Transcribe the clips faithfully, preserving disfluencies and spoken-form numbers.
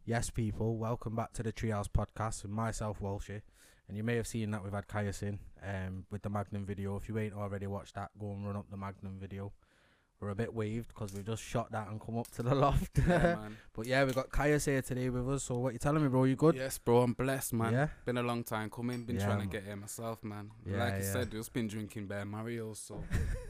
Yes, people, welcome back to the Treehouse Podcast with myself, Walshy. And you may have seen that we've had Caius in um, with the Magnum video. If you ain't already watched that, go and run up the Magnum video. We're a bit waved because we've just shot that and come up to the loft. Yeah, man. But yeah, we've got Caius here today with us. So what you telling me, bro? You good? Yes, bro, I'm blessed, man. Yeah? Been a long time coming. Been Yeah, trying man. to get here myself, man. Yeah, like you yeah. said, just been drinking Bear Mario, so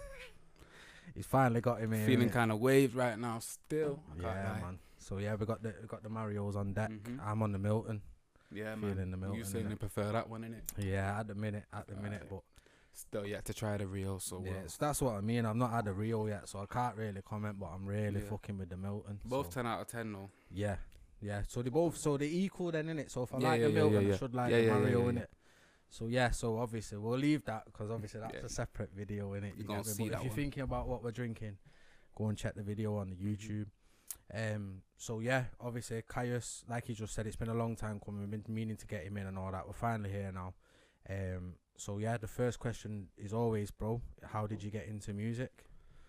He's finally got him here. feeling innit? kind of waved right now still. I can't Yeah, lie. man. So yeah, we got the we got the Marios on deck. Mhm. I'm on the Milton. Yeah, Feeling man. the Milton, You saying innit? you prefer that one, innit? Yeah, at the minute, at the minute, Alright. but Still yet to try the Rio, so yeah, well. so that's what I mean. I've not had a Rio yet, so I can't really comment. But I'm really Yeah. fucking with the Milton. Both so. ten out of ten, though. Yeah, yeah. So they both, so they equal then, innit? So if I Yeah, like yeah, the yeah, Milton, yeah, I yeah. should like Yeah, the yeah, yeah, Mario, yeah, innit? yeah. So yeah, so obviously we'll leave that because obviously that's Yeah. a separate video, innit? You You gonna get me? see But that if you're one. thinking about what we're drinking, go and check the video on the YouTube. Um. So yeah, obviously Caius, like he just said, it's been a long time coming. We've been meaning to get him in and all that. We're finally here now. Um. So yeah, the first question is always, bro, how did you get into music?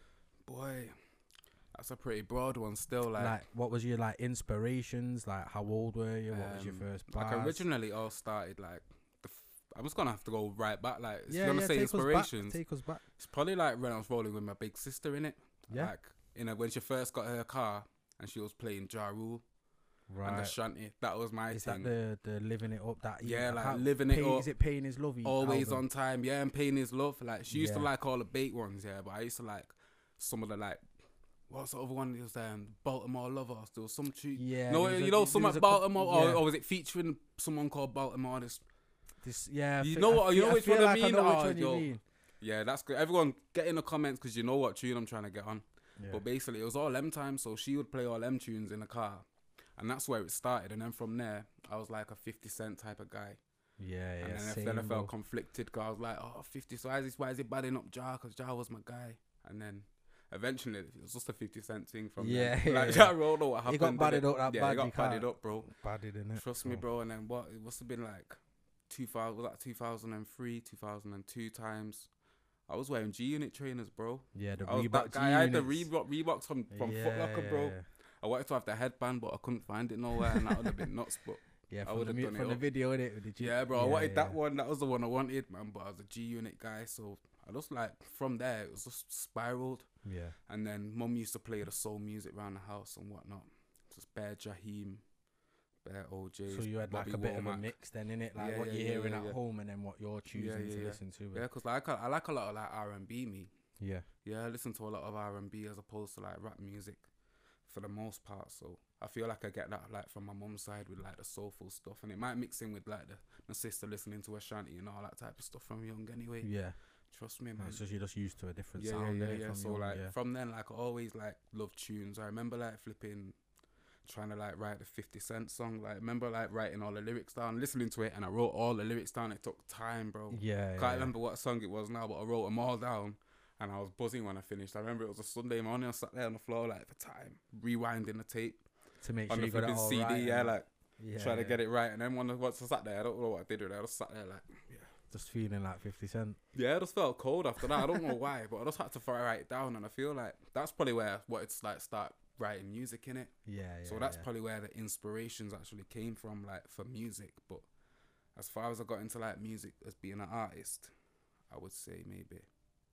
Boy, that's a pretty broad one still. Like, Like, what was your like inspirations? Like, how old were you? What was your um, first like bars? originally all started like, the f- I'm just gonna have to go right back. Like, if Yeah, you're gonna yeah, say take us back, inspirations, Take us back. it's probably like when I was rolling with my big sister in it. Yeah. Like, you know, when she first got her car and she was playing Ja Rule and the Right. Shanty. That was my Is thing. that the the living it up? That Yeah, I like can't- living it pay, up. Is it paying his love? Always album? on time. Yeah, and paying his love. Like, she used to Yeah. like all the bait ones, yeah, but I used to like some of the like, what's the other one? It was um, Baltimore Lover. There was some tune. Yeah. no, there was you a- know, there some was at a couple- Baltimore, yeah. or, or was it featuring someone called Baltimore? This, This, yeah. I You thi- know I what- you feel- know I which feel one I like mean? know which Oh, one you yo. mean. yeah, that's good. Everyone get in the comments because you know what tune I'm trying to get on. Yeah. But basically, it was all M time, so she would play all M tunes in the car, and that's where it started. And then from there, I was like a fifty Cent type of guy. Yeah, yeah. and then, I- same, then I bro. felt conflicted because I was like, oh, fifty, so why is, this, why is he badding up Ja? Because Ja was my guy. And then eventually, it was just a fifty Cent thing from Yeah, there. yeah, Like, yeah. Ja Rule, know what He happened. got did badded it? up that Yeah, bad, he got you badded can't- up, bro. Badded in it. Trust me, bro. And then what? It must have been like two thousand, was that two thousand three, two thousand two times. I was wearing G Unit trainers, bro. Yeah, the I was Reebok that guy. I had the G-Units. Reebok, Reeboks from, from yeah, Foot Locker, bro. Yeah, I wanted to have the headband, but I couldn't find it nowhere, and that would have been nuts. But yeah I from, the, would've mu- done it from the up. video, innit? Did you? yeah, bro, I yeah, wanted that yeah. one. That was the one I wanted, man. But I was a G Unit guy, so I just like from there it was just spiraled. Yeah. And then mum used to play the soul music around the house and whatnot. Just Bear Jaheim, Bear O J. So you had like Bobby a bit of a Womack. mix then, innit? Like Yeah, what yeah, you're yeah, hearing yeah, at yeah. home and then what you're choosing Yeah, yeah, to yeah. listen to. Yeah, cause like I like a lot of like R and B. Me, Yeah. yeah, I listen to a lot of R and B as opposed to like rap music, for the most part. So I feel like I get that like from my mum's side with like the soulful stuff, and it might mix in with like the my sister listening to Ashanti and all that type of stuff from young anyway. Yeah. Trust me, man. It's just you're just used to a different Yeah, sound. yeah, innit, yeah, yeah. from So young, like yeah. from then, like I always like love tunes. I remember like flipping, trying to like write the fifty Cent song. Like remember like writing all the lyrics down, listening to it, and I wrote all the lyrics down. It took time, bro. Yeah. Can't yeah. remember what song it was now, but I wrote them all down, and I was buzzing when I finished. I remember it was a Sunday morning. I sat there on the floor like for time, rewinding the tape To make on sure the you got it flipping all C D. right yeah, and like yeah, trying to yeah. get it right. And then when I, once I sat there, I don't know what I did with it. I just sat there like, yeah. Just feeling like fifty Cent. Yeah, I just felt cold after that. I don't know why, but I just had to write it down, and I feel like that's probably where I wanted to like start writing music in it. Yeah, yeah. so that's yeah. probably where the inspirations actually came from, like for music. But as far as I got into like music as being an artist, I would say maybe.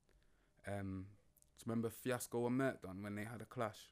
Um, do you remember Fiasco and Merkdon when they had a clash?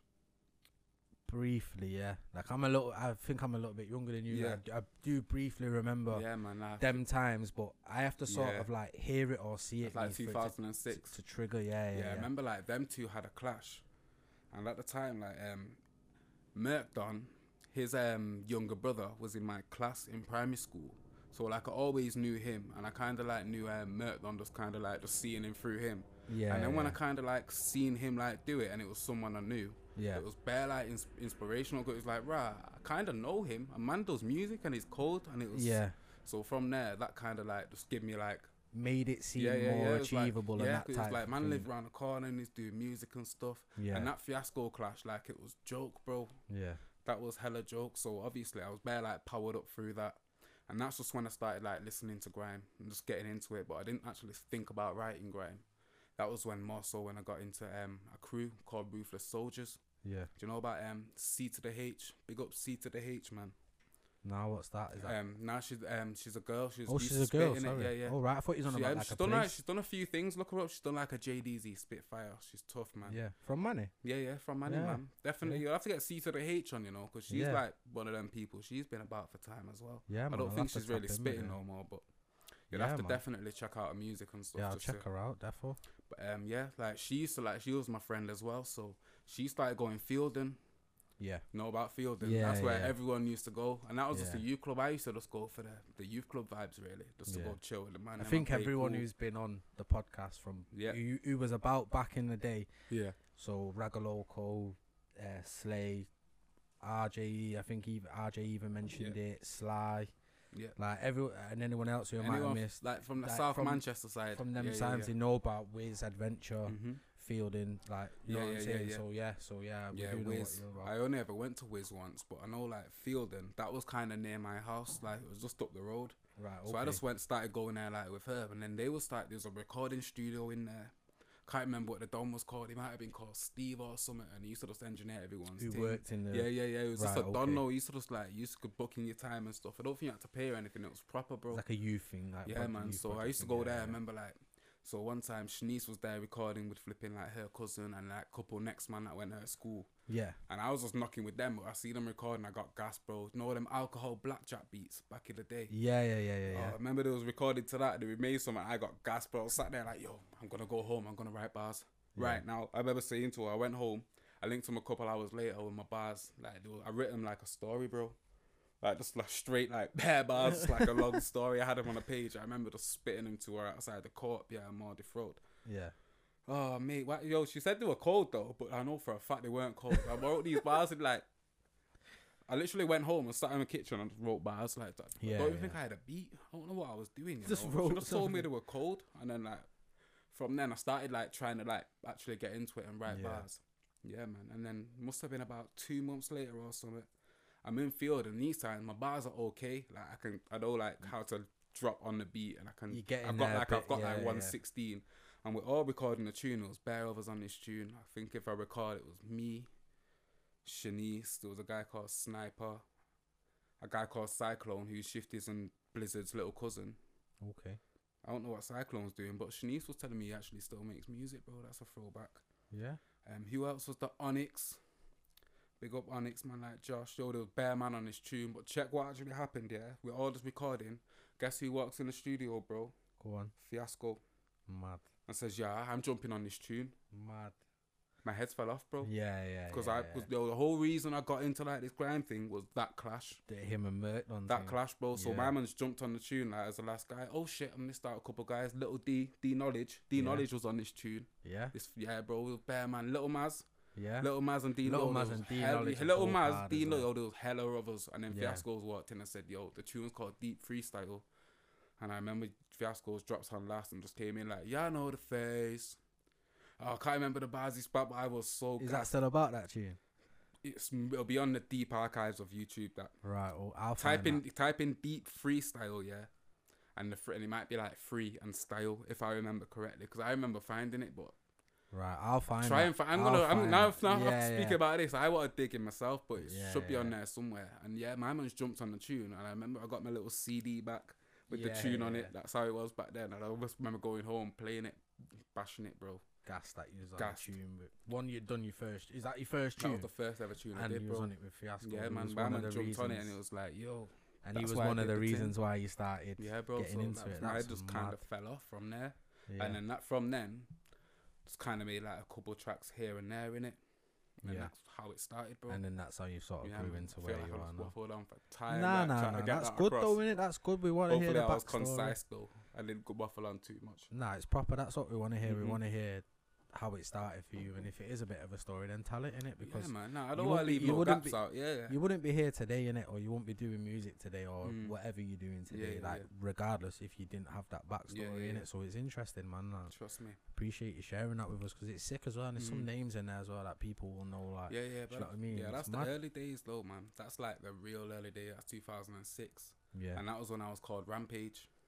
briefly, yeah. Like I'm a little, I think I'm a little bit younger than you. Yeah. I, d- I do briefly remember Yeah, man. Like, them times, but I have to sort Yeah. of like hear it or see it. it's like me for it two to- thousand to, six. to trigger. Yeah, yeah. Yeah, yeah. I remember like them two had a clash, and at the time, like um, Merkdon, his um younger brother was in my class in primary school, so like I always knew him, and I kind of like knew um, Merkdon, just kind of like just seeing him through him. Yeah. and then when I yeah. kind of like seen him like do it, and it was someone I knew, yeah. it was bare like ins- inspirational. Cause it was like, rah, I kind of know him. A man does music and he's cold, and it was Yeah. So from there, that kind of like just give me like. Made it seem Yeah, yeah, more yeah. it was like- achievable and yeah, that 'cause type it's like of man thing. lived around the corner and he's doing music and stuff. Yeah. And that Fiasco clash, like it was joke, bro. yeah. That was hella joke. So obviously I was bare like powered up through that. And that's just when I started like listening to grime and just getting into it. But I didn't actually think about writing grime. That was when more so when I got into um, a crew called Ruthless Soldiers. Yeah. Do you know about um C to the H? Big up C to the H, man. Now what's that? Is that? Um, now she's um she's a girl. She's oh, used she's to a spit girl. in Sorry. It. Yeah, yeah. Oh, right. I thought you was on She, about um, like she's a done place. like, she's done a few things. Look her up. She's done like a J D Z Spitfire. She's tough, man. Yeah. From Manny. Yeah, yeah, from Manny, Yeah. man. Definitely, Yeah. you'll have to get C to the H on, you know, because she's Yeah. like one of them people. She's been about for time as well. Yeah, man. I don't I'll think have to she's tap really in with spitting her. no more, but you'll Yeah, have to man. definitely check out her music and stuff. Yeah, I'll just check to- her out. Defo. But um, yeah, like she used to like she was my friend as well, so she started going fielding. Yeah. Know about fielding? Yeah, That's where yeah. everyone used to go, and that was just a Yeah. youth club. I used to just go for the the youth club vibes, really, just to Yeah. go chill with the man. I them think and play everyone pool. who's been on the podcast from Yeah. who, who was about back in the day. yeah, So Ragaloco, uh, Slay, R J E. I think even R J even mentioned it. Sly. yeah. Like every and anyone else who I might have Anyone missed like from the like, South from- Manchester side, from them yeah, times, yeah, they know about Wiz Adventure, yeah. hmm Fielding. Like you Yeah, know what yeah, I'm yeah, saying. yeah. So yeah, so yeah, we Yeah, do know what Wiz. you're I about. only ever went to Wiz once, but I know like Fielding, that was kind of near my house. Like it was just up the road. Right. Okay. So I just went, started going there like with her, and then they would start. There's a recording studio in there. Can't remember what the dome was called. He might have been called Steve or something, and he used to just engineer everyone's who thing. worked in the. Yeah, yeah, yeah. It was just Right, a don. okay. No, he used to just like you used to book in your time and stuff. I don't think you had to pay or anything. It was proper, bro. It's like a youth thing. Like Yeah, project- man. youth So I project used to thing, go yeah, there. I yeah. remember like, so one time Shanice was there recording with flipping like her cousin and like couple next man that went to her school. Yeah. And I was just knocking with them, but I see them recording. I got gas, bro. You know them alcohol blackjack beats back in the day. Yeah, yeah, yeah, yeah, Oh, yeah. I remember they was recorded to that. They made something. I got gas, bro. Sat there like, yo, I'm gonna go home. I'm gonna write bars. Yeah. Right now, I remember saying to her, I went home. I linked them a couple hours later with my bars. Like, they were, I written like a story, bro. Like just like straight like bare bars, like a long story. I had them on a page. I remember just spitting them to her outside the court. Yeah, Mardi Road. Yeah. Oh mate, what, yo, she said they were cold though, but I know for a fact they weren't cold. I wrote these bars and like, I literally went home and sat in the kitchen and wrote bars like that. Yeah, I don't even yeah. think I had a beat. I don't know what I was doing. You Just know? wrote She just told me something. they were cold, and then like from then I started like trying to like actually get into it and write Yeah. bars. Yeah, man. And then must have been about two months later or something. I'm in field and these times my bars are okay. Like I can, I know like how to drop on the beat and I can. You get in I've got there a like bit, I've got yeah, like yeah, one yeah. sixteen, and we're all recording the tune. It was bare of us on this tune. I think if I recall, it was me, Shanice. There was a guy called Sniper, a guy called Cyclone, who's Shifty's and Blizzard's little cousin. Okay. I don't know what Cyclone's doing, but Shanice was telling me he actually still makes music, bro. That's a throwback. Yeah. Um, who else was the Onyx? Big up Onyx, man, like Josh. Yo, there was bare man on this tune, but check what actually happened, yeah? We're all just recording. Guess who walks in the studio, bro? Go on. Fiasco. Mad. And says, yeah, I'm jumping on this tune. Mad. My head fell off, bro. Yeah, yeah. Because yeah, I, yeah. cause, yo, the whole reason I got into like this grime thing was that clash. The him and Mert on That thing. clash, bro. So Yeah. my man's jumped on the tune like as the last guy. Oh shit, I missed out a couple guys. Little D, D Knowledge. D Yeah. Knowledge was on this tune. Yeah. This, yeah, bro. It was bare man. Little Maz. Yeah. Little Maz and D Little Knowledge. Maz and D hell- Knowledge Little was Maz, hard D as well. Knowledge. There was hella of us. And then Yeah. Fiasco's walked in and said, yo, the tune's called Deep Freestyle. And I remember Fiasco's drops on last and just came in like, yeah, I know the face. Oh, I can't remember the bars he spat, but I was so Is gassed. that still about that tune? It's, it'll be on the deep archives of YouTube. That Right. Well, I'll type find in that. type in deep freestyle, yeah, and the fr- and it might be like free and style if I remember correctly, because I remember finding it. But Right. I'll find. try that. and find. I'm I'll gonna. I'm find now. that. Now I have Yeah, to speak yeah. about this. I want to dig in myself, but it Yeah, should be on yeah. there somewhere. And yeah, my man's jumped on the tune, and I remember I got my little C D back with Yeah, the tune on yeah. it. That's how it was back then. And I almost remember going home playing it, bashing it, bro. Gas that you was on Gas. the tune with. One you'd done your first. Is that your first That tune? was the first ever tune I and did, you was bro. on it with Fiasco. Yeah, He man. was My one man of the jumped on it, and reasons- it was like, yo. And he that's was why I one of did the the thing. reasons why you started Yeah, bro. getting so into that- it. I That's just kind mad. of fell off from there. Yeah. And then that from then, just kind of made like a couple tracks here and there in it. And Yeah. that's how it started, bro. And then that's how you sort of yeah, grew man. into I where feel like you I are just now. waffled on for time. Nah, like, nah, trying nah. to get That's that good across. though, innit? That's good. We want to hear Hopefully the I was backstory. concise though. I didn't go waffle on too much. Nah, it's proper. That's what we want to hear. We Mhm. want to hear how it started for you, and if it is a bit of a story, then tell it in it because yeah, man. Nah, I you don't want to wouldn't be- leave you no wouldn't gaps be- out. Yeah, yeah. you wouldn't be here today in it, or you wouldn't be doing music today, or Mm. whatever you're doing today. yeah, like yeah. regardless, if you didn't have that backstory Yeah, yeah, in yeah. it, so it's interesting, man. Like, Trust me. appreciate you sharing that with us because it's sick as well. And there's some Mm. names in there as well that people will know. Like, Yeah, yeah. do you But know what I mean? yeah, It's that's mad. the early days though, man. That's like the real early day. That's two thousand six. yeah, And that was when I was called Rampage.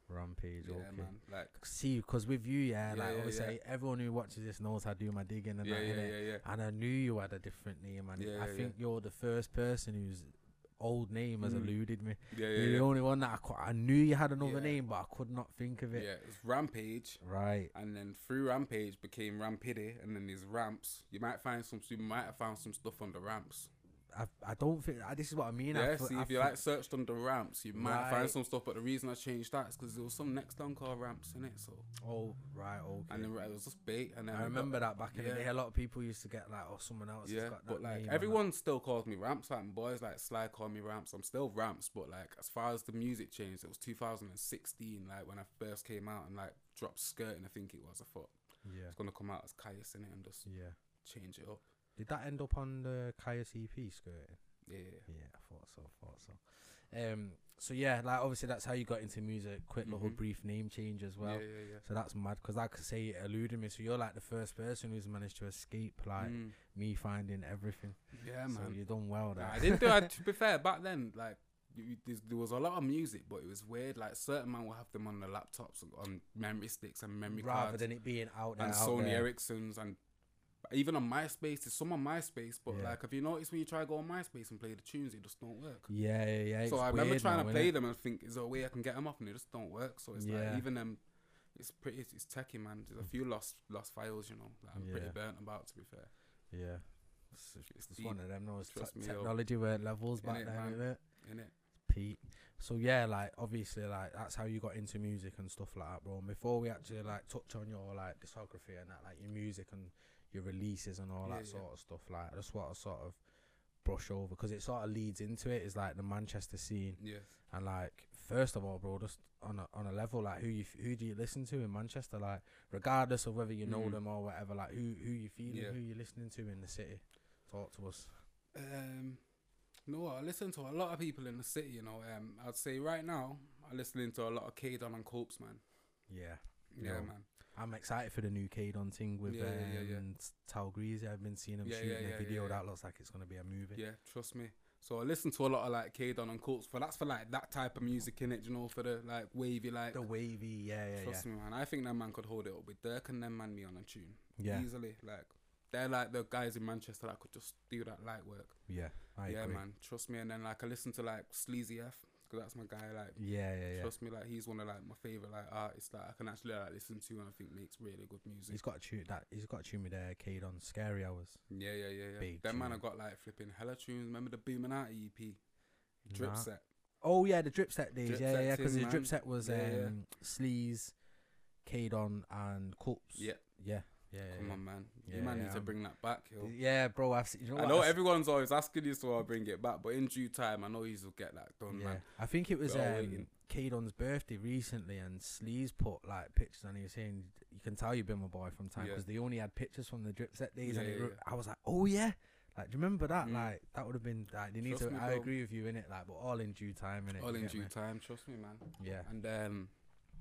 Rampage. Yeah, okay. man. Like, See, because with you, yeah, Yeah, like yeah, obviously everyone who watches this knows how to do my digging and yeah, that, yeah, innit? yeah, yeah. And I knew you had a different name, and Yeah, I yeah, think you're the first person whose old name has Mm. eluded me. Yeah, yeah, You're yeah. the only one that I, cou- I knew you had another Yeah. name, but I could not think of it. Yeah, it's Rampage, Right. and then through Rampage became Rampiddy, and then there's Ramps. You might find some, you might have found some stuff on the Ramps. I I don't think I, this is what I mean. Yeah, I, see, I if you like searched under Ramps, you might Right. find some stuff. But the reason I changed that is because there was some next song called Ramps in it. So, Oh, right. Okay. and then it was just bait. And then I we got- remember that back in yeah. the day. A lot of people used to get like, oh, someone else Yeah, has got that but like name on everyone still calls me Ramps. Like my boys like Sly call me Ramps. I'm still Ramps, but like as far as the music changed, it was two thousand sixteen. Like when I first came out and like dropped Skirting, I think it was. I thought that. Yeah. it's gonna come out as Caius in it and just Yeah. change it up. Did that end up on the Caius E P skirting? Yeah, Yeah, I thought so. Thought so. Um. So yeah, like obviously that's how you got into music. Quick little Mhm. brief name change as well. yeah, yeah, yeah. So that's mad because like I say it eluded me. So you're like the first person who's managed to escape like Mm. me finding everything. Yeah, So man. you done well there. Nah, I didn't do it. To be fair, back then, like you, you- there's- there was a lot of music, but it was weird. Like certain man will have them on the laptops, on memory sticks and memory rather cards, than it being out there. and out Sony there. Ericssons, and even on MySpace, there's some on MySpace. But Yeah. like, have you noticed when you try to go on MySpace and play the tunes, it just don't work. Yeah, yeah, yeah. so it's I remember weird trying now, to play innit? them and think, is there a way I can get them off, and they just don't work. So it's Yeah. like even them. It's pretty. It's, it's techie, man. There's a few lost lost files, you know. That I'm pretty Yeah. burnt about, to be fair. Yeah. It's, It's it's deep. one of them. Those Trust te- me, yo. technology were at levels back Innit, then, man? innit? Innit? Pete. So yeah, like obviously, like that's how you got into music and stuff like that, bro. And before we actually like touch on your like discography and that, like your music and your releases and all Yeah, that yeah. sort of stuff, like I just want to sort of brush over because it sort of leads into it. Is like the Manchester scene Yeah. and like first of all, bro, just on a on a level like who you f- who do you listen to in Manchester, like regardless of whether you know Mm. them or whatever, like who who you feeling, Yeah. who you listening to in the city. Talk to us. Um, no, I listen to a lot of people in the city. You know, um, I'd say right now I'm listening to a lot of K Don and Copes, man. Yeah. Yeah, Yo. man. I'm excited for the new K-Don thing with Yeah, yeah, yeah, yeah. um, Tal Greasy. I've been seeing him Yeah, shooting yeah, a yeah, video yeah, yeah. that looks like it's gonna be a movie. Yeah, trust me. So I listen to a lot of like K Don and Copes, but that's for like that type of music in it. You know, for the like wavy, like. The wavy, yeah, yeah, Trust me, man. I think that man could hold it up with Dirk and them man me on a tune yeah, yeah, easily. Like they're like the guys in Manchester that could just do that light work. yeah. I yeah, agree. man. Trust me. And then like I listen to like Sleazy F because that's my guy. Like. Yeah, yeah, yeah. Trust me, like he's one of like my favorite like artists that I can actually like listen to and I think makes really good music. He's got a tune that he's got a tune with uh, K-Don, Scary Hours. Yeah, yeah, yeah, yeah. Big That man, I tune. got like flipping hella tunes. Remember the Boominati E P, Drip Nah. Set. Oh yeah, the drip set days. Drip yeah, Set yeah, because thing, the drip man. set was Yeah, um, yeah. Sleaze, K-Don, and Cups. Yeah, yeah, yeah. come yeah. on, man. Yeah, you man yeah, need to I'm- bring that back, yo. Yeah, bro. I've seen. You know I what, know I've s- everyone's always asking you, so I'll bring it back. But in due time, I know you'll get that done, Yeah, man. I think it was We're all um, waiting. K-Don's birthday recently, and Sleaze put like pictures, and he was saying, "You can tell you've been my boy from time Yeah. because they only had pictures from the drip set days." Yeah, and it yeah, re- yeah. I was like, "Oh yeah." Like, do you remember that? Mm. Like, that would have been like they need Trust to. me, I bro. agree with you in it, like, but all in due time, innit? All you in get due me? time, trust me, man. Yeah. And um,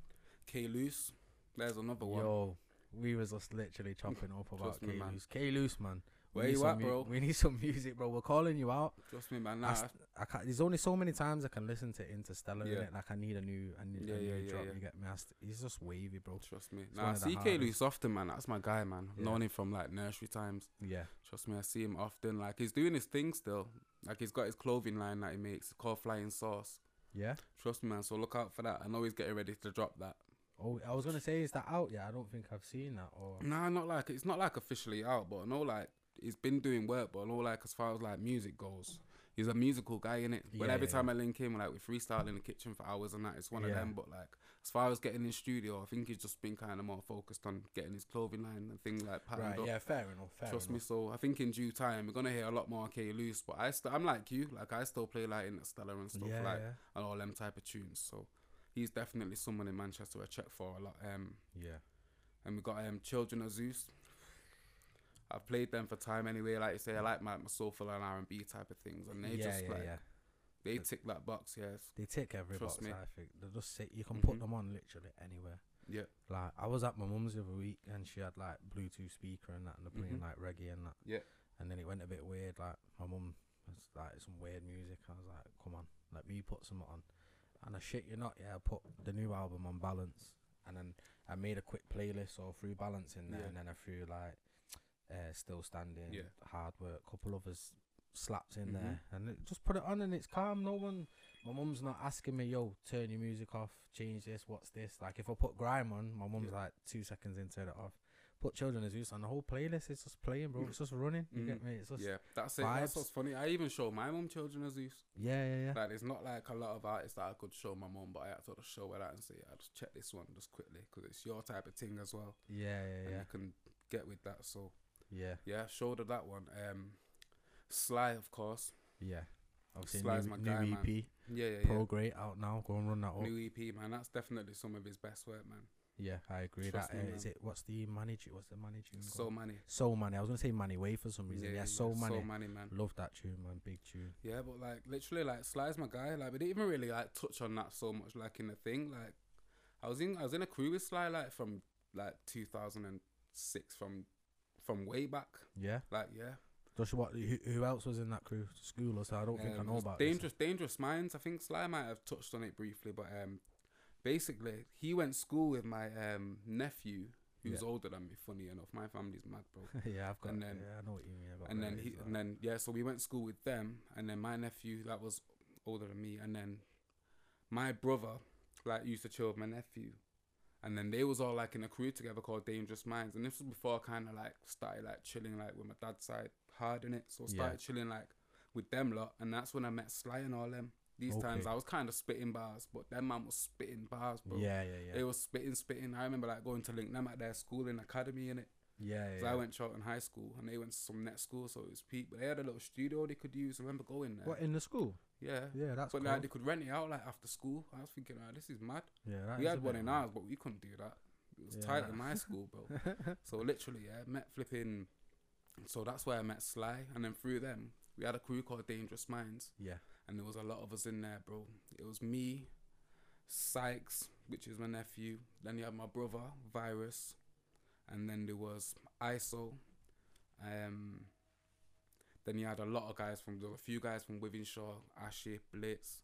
K Loose, there's another one. Yo, we was just literally chopping up about Trust me, K man. Loose. K Loose, man. We Where need you some at, mu- bro? We need some music, bro. We're calling you out. Trust me, man. I Nah, st- I can't, there's only so many times I can listen to Interstellar. Yeah. Innit? Like I need a new, I need Yeah, a new yeah, yeah, drop. yeah. You get me? I st- he's just wavy, bro. trust me. one Nah, of the C K hardest. Loose often, man. That's my guy, man. I've Yeah. known him from like nursery times. Yeah. Trust me, I see him often. Like he's doing his thing still. Like he's got his clothing line that he makes called Flying Sauce. Yeah. Trust me, man. So look out for that. I know he's getting ready to drop that. Oh, I was gonna say, is that out? Yeah, I don't think I've seen that. Or Nah, not like it's not like officially out, but I know like he's been doing work. But I know like as far as like music goes, he's a musical guy in it. But Yeah, every yeah, time yeah. I link him, like we freestyle in the kitchen for hours and that, it's one of Yeah. them. But like as far as getting in studio, I think he's just been kind of more focused on getting his clothing line and things like patterned right? up. Yeah, fair enough. Fair Trust me, enough. so I think in due time we're gonna hear a lot more K Loose. But I st- I'm like you, like I still play like Interstellar and stuff Yeah, like yeah, and all them type of tunes. So he's definitely someone in Manchester I check for a lot. Um, yeah. and we got um Children of Zeus. I've played them for time anyway. Like you say, I like my, my soulful and R and B type of things, and they yeah, just yeah, like yeah. they tick that box. Yes, They tick every Trust box. me. I think they just say you can Mhm. put them on literally anywhere. yeah, Like I was at my mum's the other week and she had like Bluetooth speaker and that, and they're playing Mhm. like reggae and that. Yeah. And then it went a bit weird. Like my mum was like some weird music. I was like, come on, let me put some on. And I shit you not, yeah, I put the new album on Balance, and then I made a quick playlist or threw Balance in there, Yeah. and then I threw like uh, Still Standing, Yeah. Hard Work, couple others slaps in Mhm. there, and it, just put it on, and it's calm. No one, my mum's not asking me, yo, turn your music off, change this, what's this? Like if I put grime on, my mum's Yeah. like two seconds in, turn it off. Put Children of Zeus on, the whole playlist is just playing, bro. It's just running. You get Mm. me? It's just Yeah, that's it. That's vibes. what's funny. I even show my mum Children of Zeus. yeah, yeah, yeah. Like, it's not like a lot of artists that I could show my mum, but I had to sort of show her that and say, I just check this one just quickly because it's your type of thing as well, Yeah, yeah, and yeah, you can get with that. So yeah, yeah, showed her that one. Um, Sly, of course. yeah. Obviously, Sly's new, my new guy, E man. P, Yeah, yeah, Pro yeah. Great out now. Go and run that up. New E P, man. That's definitely some of his best work, man. Yeah, I agree. Trust that me, uh, is man. it. What's the manage? What's the managing? So called? many. So Money. I was gonna say Money Way for some reason. Yeah, So Money. So many, man. Love that tune, man. Big tune. Yeah, but like literally, like Sly's my guy. Like we didn't even really like touch on that so much, like in the thing. Like I was in, I was in a crew with Sly, like from like two thousand six, from from way back. Yeah. Like yeah. Just what? Who, who else was in that crew? School or so? I don't think I Um, know it was about Dangerous, Dangerous Minds. I think Sly might have touched on it briefly, but um, basically he went to school with my um nephew, who's Yeah. older than me. Funny enough, my family's mad, bro. This. yeah, I've got. and then- yeah, I know what you mean. I've got and then relatives he, like and then yeah, so we went to school with them, and then my nephew that was older than me, and then my brother like used to chill with my nephew, and then they was all like in a crew together called Dangerous Minds, and this was before I kind of like started like chilling like with my dad's side hard in it, so I Yeah. started chilling like with them lot, and that's when I met Sly and all them. These times Okay. I was kind of spitting bars, but them man was spitting bars, bro. Yeah, yeah, yeah. They was spitting, spitting. I remember like going to link them at their school in academy in it. yeah, yeah. So yeah. I went Charlton High School and they went to some net school, so it was peak. But they had a little studio they could use. I remember going there. What in the school? Yeah. Yeah, that's But cool. like they could rent it out like after school. I was thinking, oh, this is mad. yeah, that we is had a one bit in mad. ours, but we couldn't do that. It was Yeah, tight that- in my school, bro. So literally, yeah, met flipping. So that's where I met Sly, and then through them, we had a crew called Dangerous Minds, Yeah, and there was a lot of us in there, bro. It was me, Sykes, which is my nephew. Then you had my brother, Virus, and then there was I S O. Um, then you had a lot of guys from, there were a few guys from Withenshaw, Ashy, Blitz,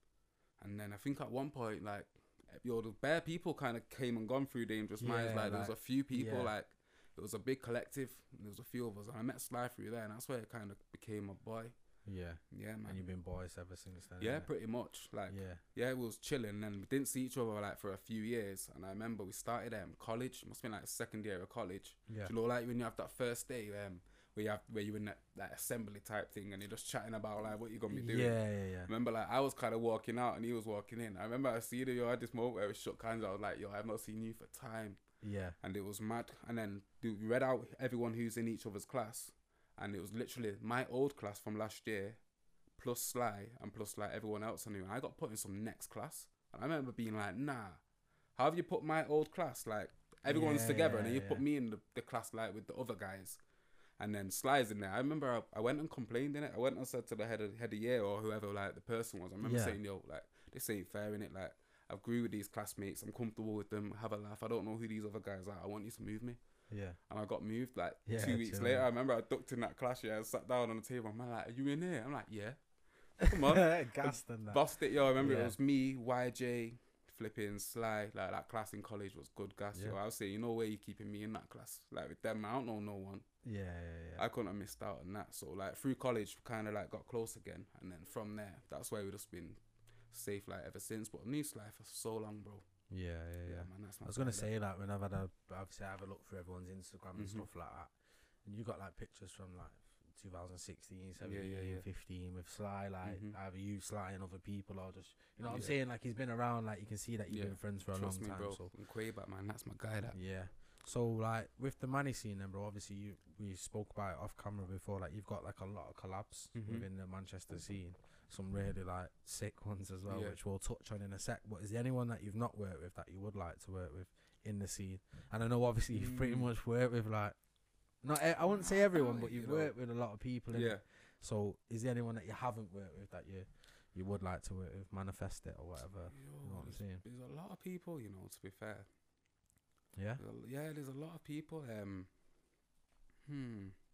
and then I think at one point, like, yo, the bare people kind of came and gone through Dangerous Minds. Yeah, Like, there was a like- few people, yeah. like, it was a big collective. And there was a few of us, and I met Sly through there, and that's where it kind of became a boy. yeah. Yeah, man. And you've been boys ever since then. Yeah, innit? pretty much. Like, yeah, yeah, we was chilling, and we didn't see each other like for a few years. And I remember we started um college. Must have been like second year of college. yeah. Do you know, like when you have that first day, um, where you have where you in that, that assembly type thing, and you're just chatting about like what you're gonna be doing. Yeah, yeah, yeah. Remember, like I was kind of walking out, and he was walking in. I remember I see the yo I had this moment where we shook hands. I was like, yo, I've not seen you for time, Yeah, and it was mad. And then we read out everyone who's in each other's class, and it was literally my old class from last year, plus Sly, and plus like everyone else I knew. And I got put in some next class, and I remember being like, nah, how have you put my old class like everyone's Yeah, together, and yeah, then you yeah. put me in the, the class like with the other guys. And then Sly's in there. I remember I, I went and complained in it. I went and said to the head of head of year or whoever like the person was. I remember Yeah. saying, "Yo, like this ain't fair in it. Like I've grew with these classmates. I'm comfortable with them. Have a laugh. I don't know who these other guys are. I want you to move me." yeah. And I got moved like Yeah, two weeks chill. later. I remember I ducked in that class. Yeah, I sat down on the table. I'm like, "Are you in here?" I'm like, "Yeah." Come on, Gassed and that. bust it, yo. I remember Yeah. it was me, Y J, flipping Sly. Like that class in college was good gas. Yo, Yeah. I was saying, you know where you keeping me in that class? Like with them, I don't know no one. Yeah, yeah, yeah. I couldn't have missed out on that. So like through college, kind of like got close again, and then from there, that's where we just been safe like ever since. But New Sly for so long, bro. yeah, yeah, yeah. man, that's my I was gonna guy, say that when I've had a obviously I have a look through everyone's Instagram and Mhm. stuff like that, and you got like pictures from like two thousand sixteen, seventeen, yeah, yeah. fifteen with Sly, like Mhm. either you, Sly, and other people, or just you know what I'm Yeah. saying. Like he's been around. Like you can see that you've Yeah. been friends for a Trust long me, time. bro. So And Quayback, man, that's my guy. That. yeah. So like with the Manny scene, then, bro. Obviously, you we spoke about it off camera before. Like you've got like a lot of collabs Mhm. within the Manchester scene. Some really like sick ones as well, Yeah. which we'll touch on in a sec. But is there anyone that you've not worked with that you would like to work with in the scene? And I know obviously you've pretty Mm. much worked with like not e- I wouldn't say everyone, but you've You know. worked with a lot of people. innit? Yeah. So is there anyone that you haven't worked with that you you would like to work with? Manifest it or whatever. Yo, You know what I'm there's, saying? there's a lot of people, you know. To be fair, Yeah. There's a- yeah, there's a lot of people. Um, hmm.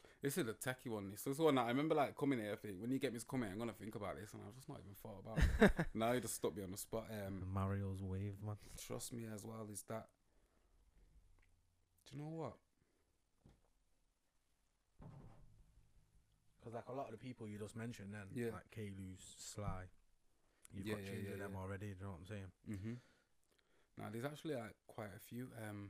This is the techie one. This is one that I remember like coming here. I think when you get me to come here, I'm gonna think about this, and I've just not even thought about it. Now you just stuck me on the spot. Um, Mario's Wave, man. Trust me as well. Is that? Do you know what? Because like a lot of the people you just mentioned, then Yeah. like K-Luz, Sly, you've Yeah, got yeah, tunes yeah, of them yeah. already. Do you know what I'm saying? Mm-hmm. Now there's actually like quite a few. Um,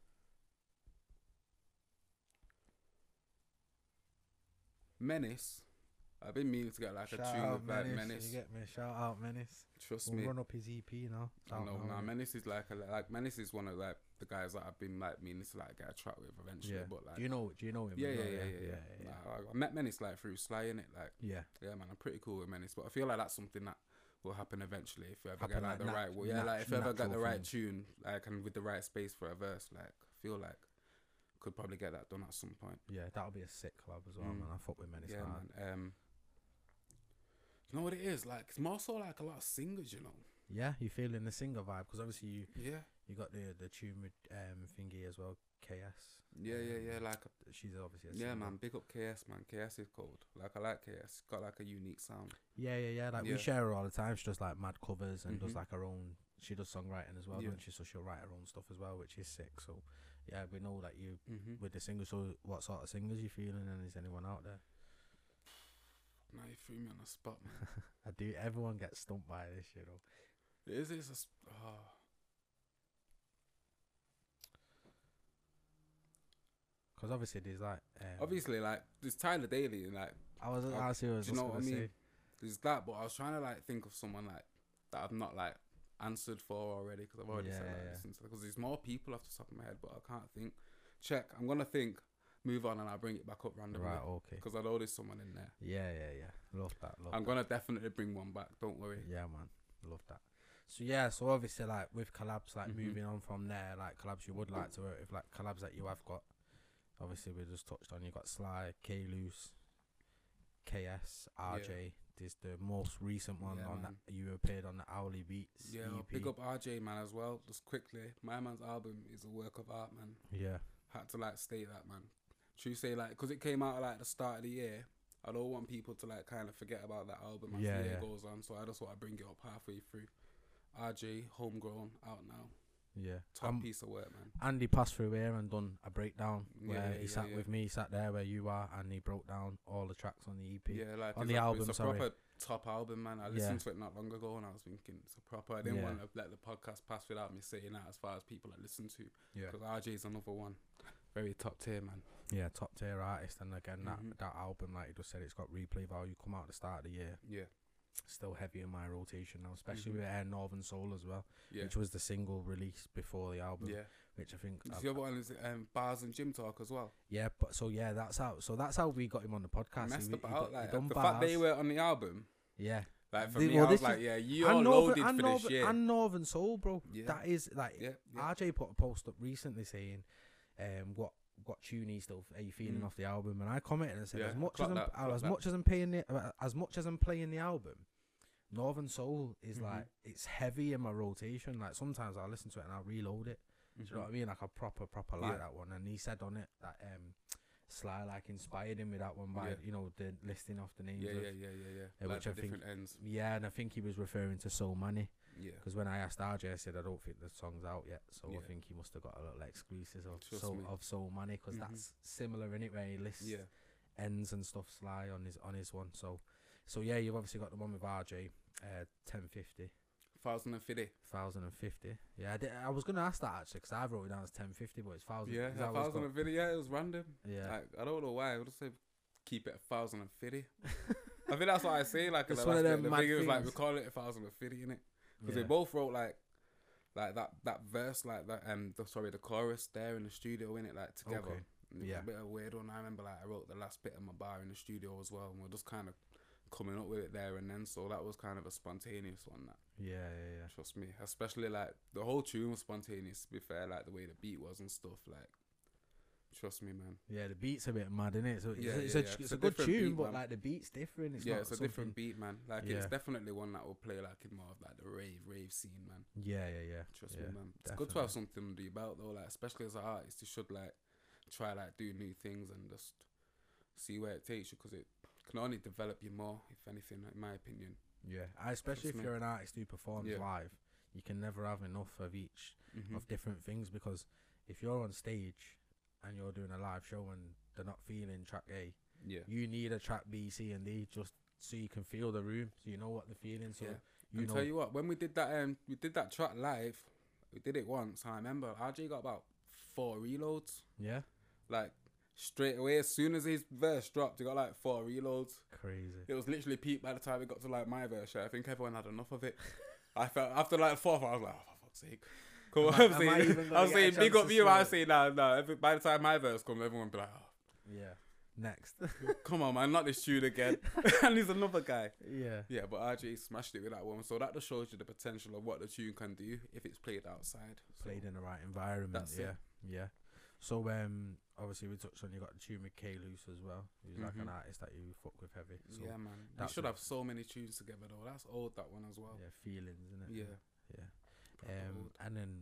Menace. I've been meaning to get like Shout a tune out with like Menace. Menace. You get me? Shout out Menace. Trust We'll me. run up his E P now. I Out know. now, Nah, innit? Menace is like a, like Menace is one of like the guys that I've been like meaning to like get a track with eventually. Yeah. But like, do you know? Do you know him? yeah, as yeah, well? yeah, yeah, yeah, yeah. Nah, I, I met Menace like through Sly in it. Like, Yeah. yeah, man, I'm pretty cool with Menace. But I feel like that's something that will happen eventually if you ever Happen get like, like the nat- right. Well, yeah, nat- like if you ever get the natural right things. tune, like and with the right space for a verse, like I feel like could probably get that done at some point. Yeah, that'll be a sick collab as well, Mm. man. I fuck with Menace. Yeah, hard. man. Um, you know what it is? Like it's more so like a lot of singers, you know. Yeah, you feeling the singer vibe? Because obviously you Yeah. you got the the tune with um thingy as well, K S. Yeah, yeah, yeah. Um, Like she's obviously a yeah, singer. man. Big up K S, man. K S is cold. Like I like K S. Got like a unique sound. Yeah, yeah, yeah. Like Yeah. we share her all the time. She does like mad covers and does Mhm. like her own. She does songwriting as well, Yeah. doesn't she? So she'll write her own stuff as well, which is sick. So yeah, we know that you Mm-hmm. with the singers. So what sort of singers you feeling? And is anyone out there? Now you threw me on the spot, man. I do. Everyone gets stumped by this, you know. It is it's a sp- oh. Because obviously there's like um, Obviously, like there's Tyler Daly and like I was uh, honestly, I was do you just know what I gonna mean? say, there's that, but I was trying to like think of someone like that I've not like answered for already because I've already Yeah, said like yeah. listen to because there's more people off the top of my head, but I can't think. Check. I'm gonna think. Move on, and I'll bring it back up randomly. right, okay. Because I know there's someone in there. Yeah, yeah, yeah. Love that. Love I'm that. gonna definitely bring one back. Don't worry. Yeah, man. Love that. So yeah, so obviously like with collabs, like Mhm. moving on from there, like collabs you would like to work with, like collabs that you have got. Obviously we just touched on. You got Sly, K-Luz, K S, R J. There's the most recent one Yeah, on man. that you appeared on the Owly Beats Yeah, E P. big up R J, man, as well. Just quickly, my man's album is a work of art, man. Yeah, Had to like state that, man. True say, like, because it came out like the start of the year. I don't want people to like kind of forget about that album as Yeah, the year yeah. goes on. So I just want to bring it up halfway through. R J, Homegrown, out now. yeah. Top Um, piece of work, man. Andy passed through here and done a breakdown Yeah, where yeah, he yeah, sat yeah. with me, he sat there where you are, and he broke down all the tracks on the E P. Yeah, like on it's the a, album, it's a sorry. proper top album, man. I Yeah. listened to it not long ago and I was thinking it's a proper. I didn't Yeah. want to let the podcast pass without me saying that as far as people I listen to, Yeah, because R J's another one, very top tier, man. yeah, top tier artist. And again, Mhm. that that album, like you just said, it's got replay value. Come out at the start of the year, Yeah, still heavy in my rotation now, especially Mhm. with Air Northern Soul as well, yeah, which was the single released before the album. yeah. Which I think, The I've- other one is um, Bars and Gym Talk as well. yeah, but so yeah, that's how. So that's how we got him on the podcast. Messed He- he about got- he like done the fact they bars. were on the album. Yeah, Like for The- me, well, I was this like, is- yeah, you all and loaded Northern, and, for Northern, this year. and Northern Soul, bro. Yeah. That is like Yeah, yeah. R J put a post up recently saying, um, what what tune he still are you feeling Mm. off the album? And I commented and said, Yeah, as much clock as I'm, that, clock as that. much as I'm paying the, uh, as much as I'm playing the album, Northern Soul is Mhm. like it's heavy in my rotation. Like sometimes I'll listen to it and I'll reload it. Do you know what I mean? Like a proper, proper like Yeah. that one. And he said on it that um, Sly like inspired him with that one by Yeah. you know the listing off the names. Yeah, of, yeah, yeah, yeah, yeah. Uh, Like which the I think- different ends. yeah, and I think he was referring to So Money Yeah. because when I asked R J, I said I don't think the song's out yet. So I Yeah. think he must have got a little exclusive of Trust so me. of So Money because Mhm. that's similar in it where he lists Yeah. ends and stuff Sly on his on his one. So so yeah, you've obviously got the one with R J, uh, ten fifty. Thousand and fifty. Thousand fifty. Yeah, I, did, I was gonna ask that actually because I wrote it down as ten fifty, but it's thousand. Yeah, is a that what it's thousand got? and fifty. Yeah, it was random. Yeah, Like, I don't know why. I would just say keep it a thousand and fifty. I think that's what I say. Like, in It's the one last of bit, them the mad thing was like we things. call it a thousand and fifty in it because yeah. they both wrote like, like that that verse like that um the, sorry the chorus there in the studio in it like together. Okay. And it was Yeah. a bit of a weird one. I remember like I wrote the last bit of my bar in the studio as well, and we're just kind of coming up with it there and then. So that was kind of a spontaneous one. That yeah, yeah, yeah. trust me, especially like the whole tune was spontaneous. To be fair, like the way the beat was and stuff. Like, trust me, man. Yeah, the beat's a bit mad, isn't it? So it's, Yeah, it's, yeah, a, yeah. it's It's a a good different tune, beat, but man. like the beat's different. It's yeah, not it's a something- different beat, man. Like Yeah. it's definitely one that will play like in more of like the rave, rave scene, man. Yeah, yeah, yeah. Trust yeah, me, man. It's good to have something under your belt though, like especially as an artist, you should like try like do new things and just see where it takes you, because it can only develop you more, if anything, in my opinion. Yeah, I, especially Trust if me. you're an artist who performs Yeah. live, you can never have enough of each Mm-hmm. of different things, because if you're on stage and you're doing a live show and they're not feeling track A, Yeah. you need a track B, C, and D just so you can feel the room, so you know what they're feeling. So Yeah. you and know, tell you what, when we did that, um, we did that track live. We did it once. And I remember R J got about four reloads, yeah, like straight away. As soon as his verse dropped, he got like four reloads. crazy. It was literally peak by the time it got to like my verse. I think everyone had enough of it. I felt after like the fourth, I was like, oh, for fuck's sake. Cool. Am I- I'm am I saying, even gonna I was get a saying, big chance up to you. I was say saying, nah, nah. Every, by the time my verse comes, everyone be like, oh, Yeah, next. come on, man, not this tune again. And he's another guy. yeah, Yeah, but R J smashed it with that one. So that just shows you the potential of what the tune can do if it's played outside. So, played in the right environment. That's yeah, it. yeah. So um, obviously we touched on, you got the tune with K Loose as well. He's like an Mhm. artist that you fuck with heavy. So yeah, man. They that's should what- have so many tunes together though. That's old, that one as well. yeah, feelings, isn't it? Yeah. yeah. Proper Um, old. and then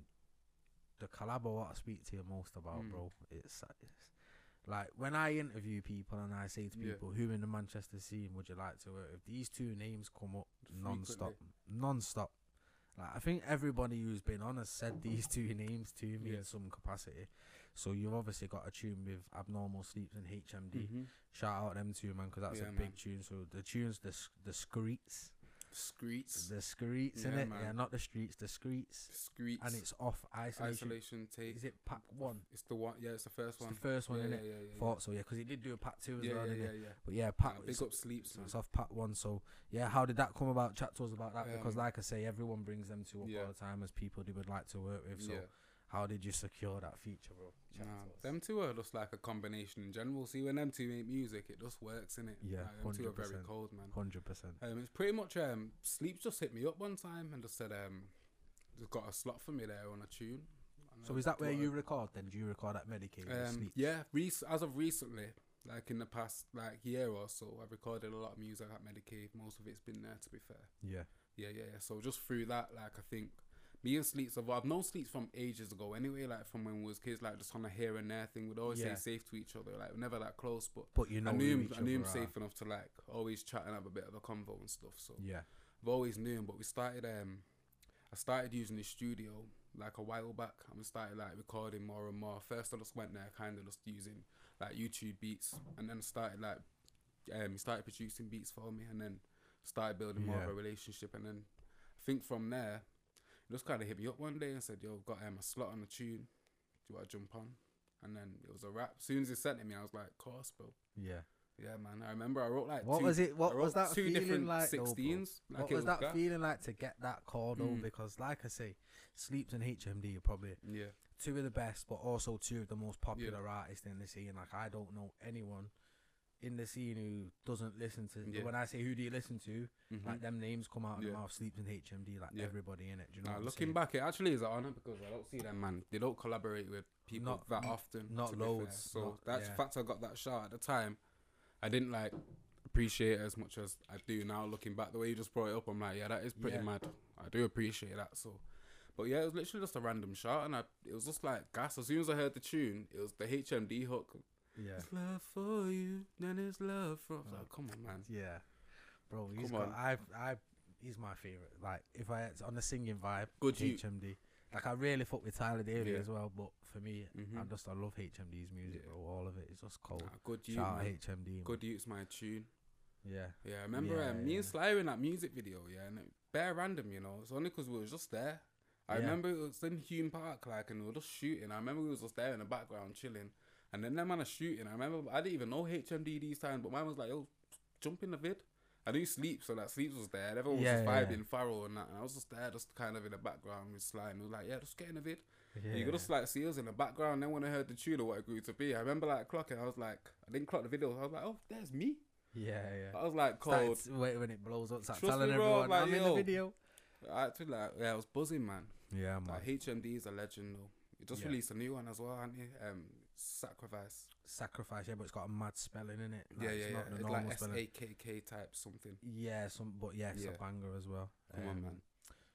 the collab, what I speak to you most about, Mm. bro, it's, it's like when I interview people and I say to Yeah. people, who in the Manchester scene would you like to work with? These two names come up non-stop, Frequently. non-stop. Like I think everybody who's been on has said these two names to me Yeah. in some capacity. So you've obviously got a tune with Abnormal Sleeps and H M D. Mhm. Shout out them two, man, because that's Yeah, a man. big tune. So the tunes, the s- the screets, Screets. the screets, Yeah, innit? man. Yeah, not the streets, the screets. Screets. And it's off isolation. Isolation tape. Is it pack one? It's the one. Yeah, it's the first It's one. the first one, yeah, innit? yeah, yeah, yeah, Thought so, yeah, because he did do a pack two as yeah, well, yeah, didn't yeah, he? yeah. But yeah, pack. Nah, it's, big up sleeps, so man. it's off pack one. So yeah, how did that come about? Chat to us about that, because Um, like I say, everyone brings them two up yeah. all the time as people they would like to work with. So Yeah. how did you secure that feature, bro? Chat Nah, to us. them two are just like a combination in general. See, when them two make music, it just works, innit? Yeah, like, them two are very one hundred percent. cold, man. Hundred percent. Um, it's pretty much um, Sleeps just hit me up one time and just said um, just got a slot for me there on a tune. And So I is that where thought you I'd- record? Then do you record at Medicaid? or Um, Sleep? yeah, rec- as of recently, like in the past like year or so, I've recorded a lot of music at Medicaid. Most of it's been there, to be fair. Yeah. Yeah, yeah, yeah. So just through that, like I think me and Sleeps, have, I've known Sleeps from ages ago anyway, like from when we was kids, like just on a here and there thing. We'd always Yeah. say safe to each other, like we're never that close, but But you know, I knew who him, each I knew him other are. safe enough to like always chat and have a bit of a convo and stuff. So Yeah. I've always knew him, but we started um I started using his studio like a while back, and we started like recording more and more. First I just went there kind of just using like YouTube beats, and then started like um he started producing beats for me, and then started building more of Yeah. a relationship. And then I think from there he just kind of hit me up one day and said, yo, got um, a slot on the tune, do you want to jump on? And then it was a rap. As soon as he sent it me, I was like, course, bro. Yeah. Yeah, man. I remember I wrote like What two, was it? What I wrote was that two feeling different like? though, bro? sixteens. Like What it was that gas. feeling like to get that call though? Mm. Because like I say, Sleeps and H M D are probably Yeah. two of the best, but also two of the most popular artists in the scene. Like I don't know anyone in the scene who doesn't listen to. Yeah. When I say who do you listen to, Mhm. like them names come out of Yeah. the mouth. Sleeps and H M D, like Yeah. everybody in it. Do you know? Nah, what I'm looking saying? back, it actually is an honor because I don't see them, man. They don't collaborate with people Not- that n- often. not to be fair. loads, So not- that's yeah. the fact I got that shot at the time. I didn't like appreciate it as much as I do now. Looking back, the way you just brought it up, I'm like, yeah, that is pretty Yeah. mad. I do appreciate that. So, but yeah, it was literally just a random shot, and I, it was just like gas. As soon as I heard the tune, it was the H M D hook. Yeah. It's love for you, then it's love from. I was Oh. like, come on, man. Yeah, bro, he's Come got. on. I, I, he's my favorite. Like, if I it's on the singing vibe, Good you. H M D. Like, I really fuck with Tyler Daly Yeah. as well, but for me, Mhm. I just I love H M D's music, Yeah. bro. All of it is just cold. Nah, good you, Shout out man. H M D. man. Good you's my tune. Yeah, Yeah, I remember Yeah, um, me and yeah. Sly were in that music video, yeah, and it bare random, you know. It's only because we was just there. I Yeah. remember it was in Hume Park, like, and we were just shooting. I remember we was just there in the background chilling, and then them man are shooting. I remember I didn't even know H M D these times, but mine was like, "Yo, jump in the vid." I knew Sleep, so that Sleeps was there. And everyone was Yeah, just yeah, vibing, Farrell and that, and I was just there, just kind of in the background with Sly, and we was like, "Yeah, just get in the vid." yeah. You could just like see us in the background. Then when I heard the tune of what it grew to be, I remember like clocking. I was like, I didn't clock the video. I was like, "Oh, there's me." yeah, yeah. I was like, Started cold. s- wait when it blows up, start Trust telling me, bro, everyone like, I'm in yo. the video. I actually like, yeah, I was buzzing, man. Yeah, man. Like H M D is a legend though. He just Yeah. released a new one as well, hasn't he? Um, Sacrifice. Sacrifice, yeah, but it's got a mad spelling in it. yeah, Like, yeah, it's yeah. not the It's normal like S spelling. A K K type something. Yeah, some, but yeah, it's Yeah. a banger as well. Come on, Um, man.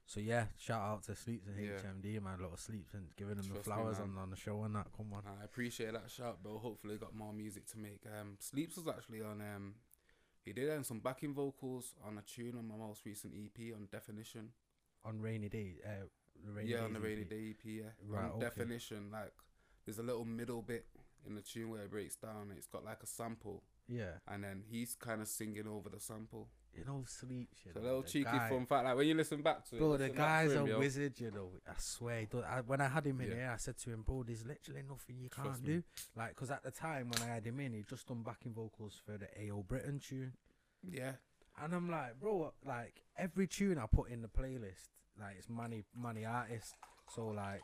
So yeah, shout out to Sleeps and Yeah. H M D, man. Little Sleeps and giving them the Trust me, flowers man. on, on the show and that. Come on. I appreciate that shout, bro. Hopefully, got more music to make. Um, Sleeps was actually on. Um, he did um, some backing vocals on a tune on my most recent E P on Definition. On Rainy Day, uh, the Rainy Yeah, Days on the E P. Rainy Day E P. Yeah, Right, on okay. Definition, like there's a little middle bit in the tune where it breaks down. It's got like a sample, Yeah. and then he's kind of singing over the sample. You know, Sleeps. You It's a know, little the cheeky guy- fun fact. Like when you listen back to it, Bro, the listen back guy's to a him, yo. wizard, you know. I swear. He does, I, when I had him in Yeah. here, I said to him, bro, there's literally nothing you Trust can't me. do. Like, because at the time when I had him in, he just done backing vocals for the A O Britain tune. Yeah, And I'm like, bro, like, every tune I put in the playlist, like, it's money, money artists. So, like,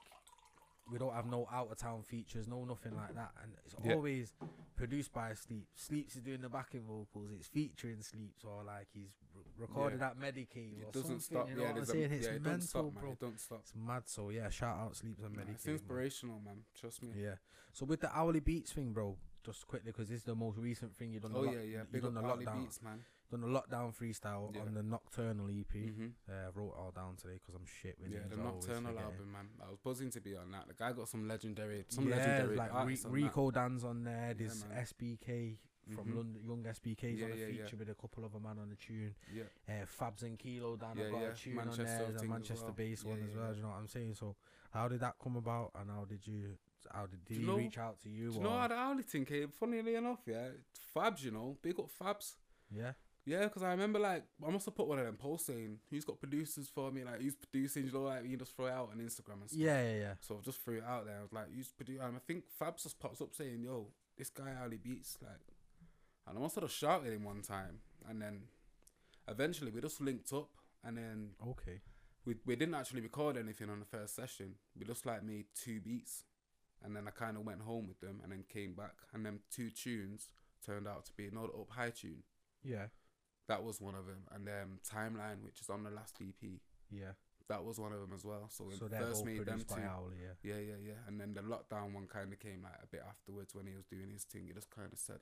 we don't have no out of town features, no nothing like that. And it's Yeah. always produced by Sleep. Sleeps is doing the backing vocals. It's featuring Sleeps, or like he's r- recorded Yeah. at Medicaid or it doesn't something. stop. You know Yeah, what I'm there's a, saying? yeah, It's it don't mental, stop, man. bro. It don't stop. It's mad. So yeah, shout out Sleeps and Nah, Medicaid. it's man. inspirational, man. Trust me. Yeah. So with the hourly beats thing, bro, just quickly because this is the most recent thing you done. Oh the lock- yeah, yeah. You Big done up the Harley lockdown. Beats, man. Done the lockdown freestyle Yeah. on the Nocturnal E P. Mhm. Uh, I wrote it all down today because I'm shit with Yeah, names. the I always Nocturnal forget it. album, man. I was buzzing to be on that. The guy got some legendary, some yeah, legendary like Re- artists on Rico Dan's on there. Yeah, There's man. S B K from Mhm. London, Young S B K's Yeah, on a yeah, yeah. feature with a couple of a man on the tune. that. Yeah, Uh, Fabs and Kilo Dan, Yeah, I've got yeah. a tune Manchester on there. The thing as Manchester well. based Yeah, one yeah, as well. yeah. Do you know what I'm saying? So how did that come about, and how did you? How did, did Do he you know- reach out to you? Do you or- know how the Harley thing came? Funnily enough, yeah, Fabs, you know, big up Fabs. yeah. Yeah, because I remember like I must have put one of them posts saying who's got producers for me, like who's producing. You know, like you just throw it out on Instagram and stuff. Yeah, yeah, yeah. So I just threw it out there. I was like, who's producing? And I think Fabs just pops up saying, "Yo, this guy Harley Beats," like, and I must have just shouted him one time, and then eventually we just linked up, and then Okay. we we didn't actually record anything on the first session. We just like made two beats, and then I kind of went home with them, and then came back, and then two tunes turned out to be another Up High tune. Yeah, That was one of them, and um, Timeline, which is on the last E P, yeah. that was one of them as well. So we So they're first both made them produced two. by Owly, yeah. Yeah, yeah, yeah. And then the lockdown one kind of came like a bit afterwards when he was doing his thing. He just kind of said,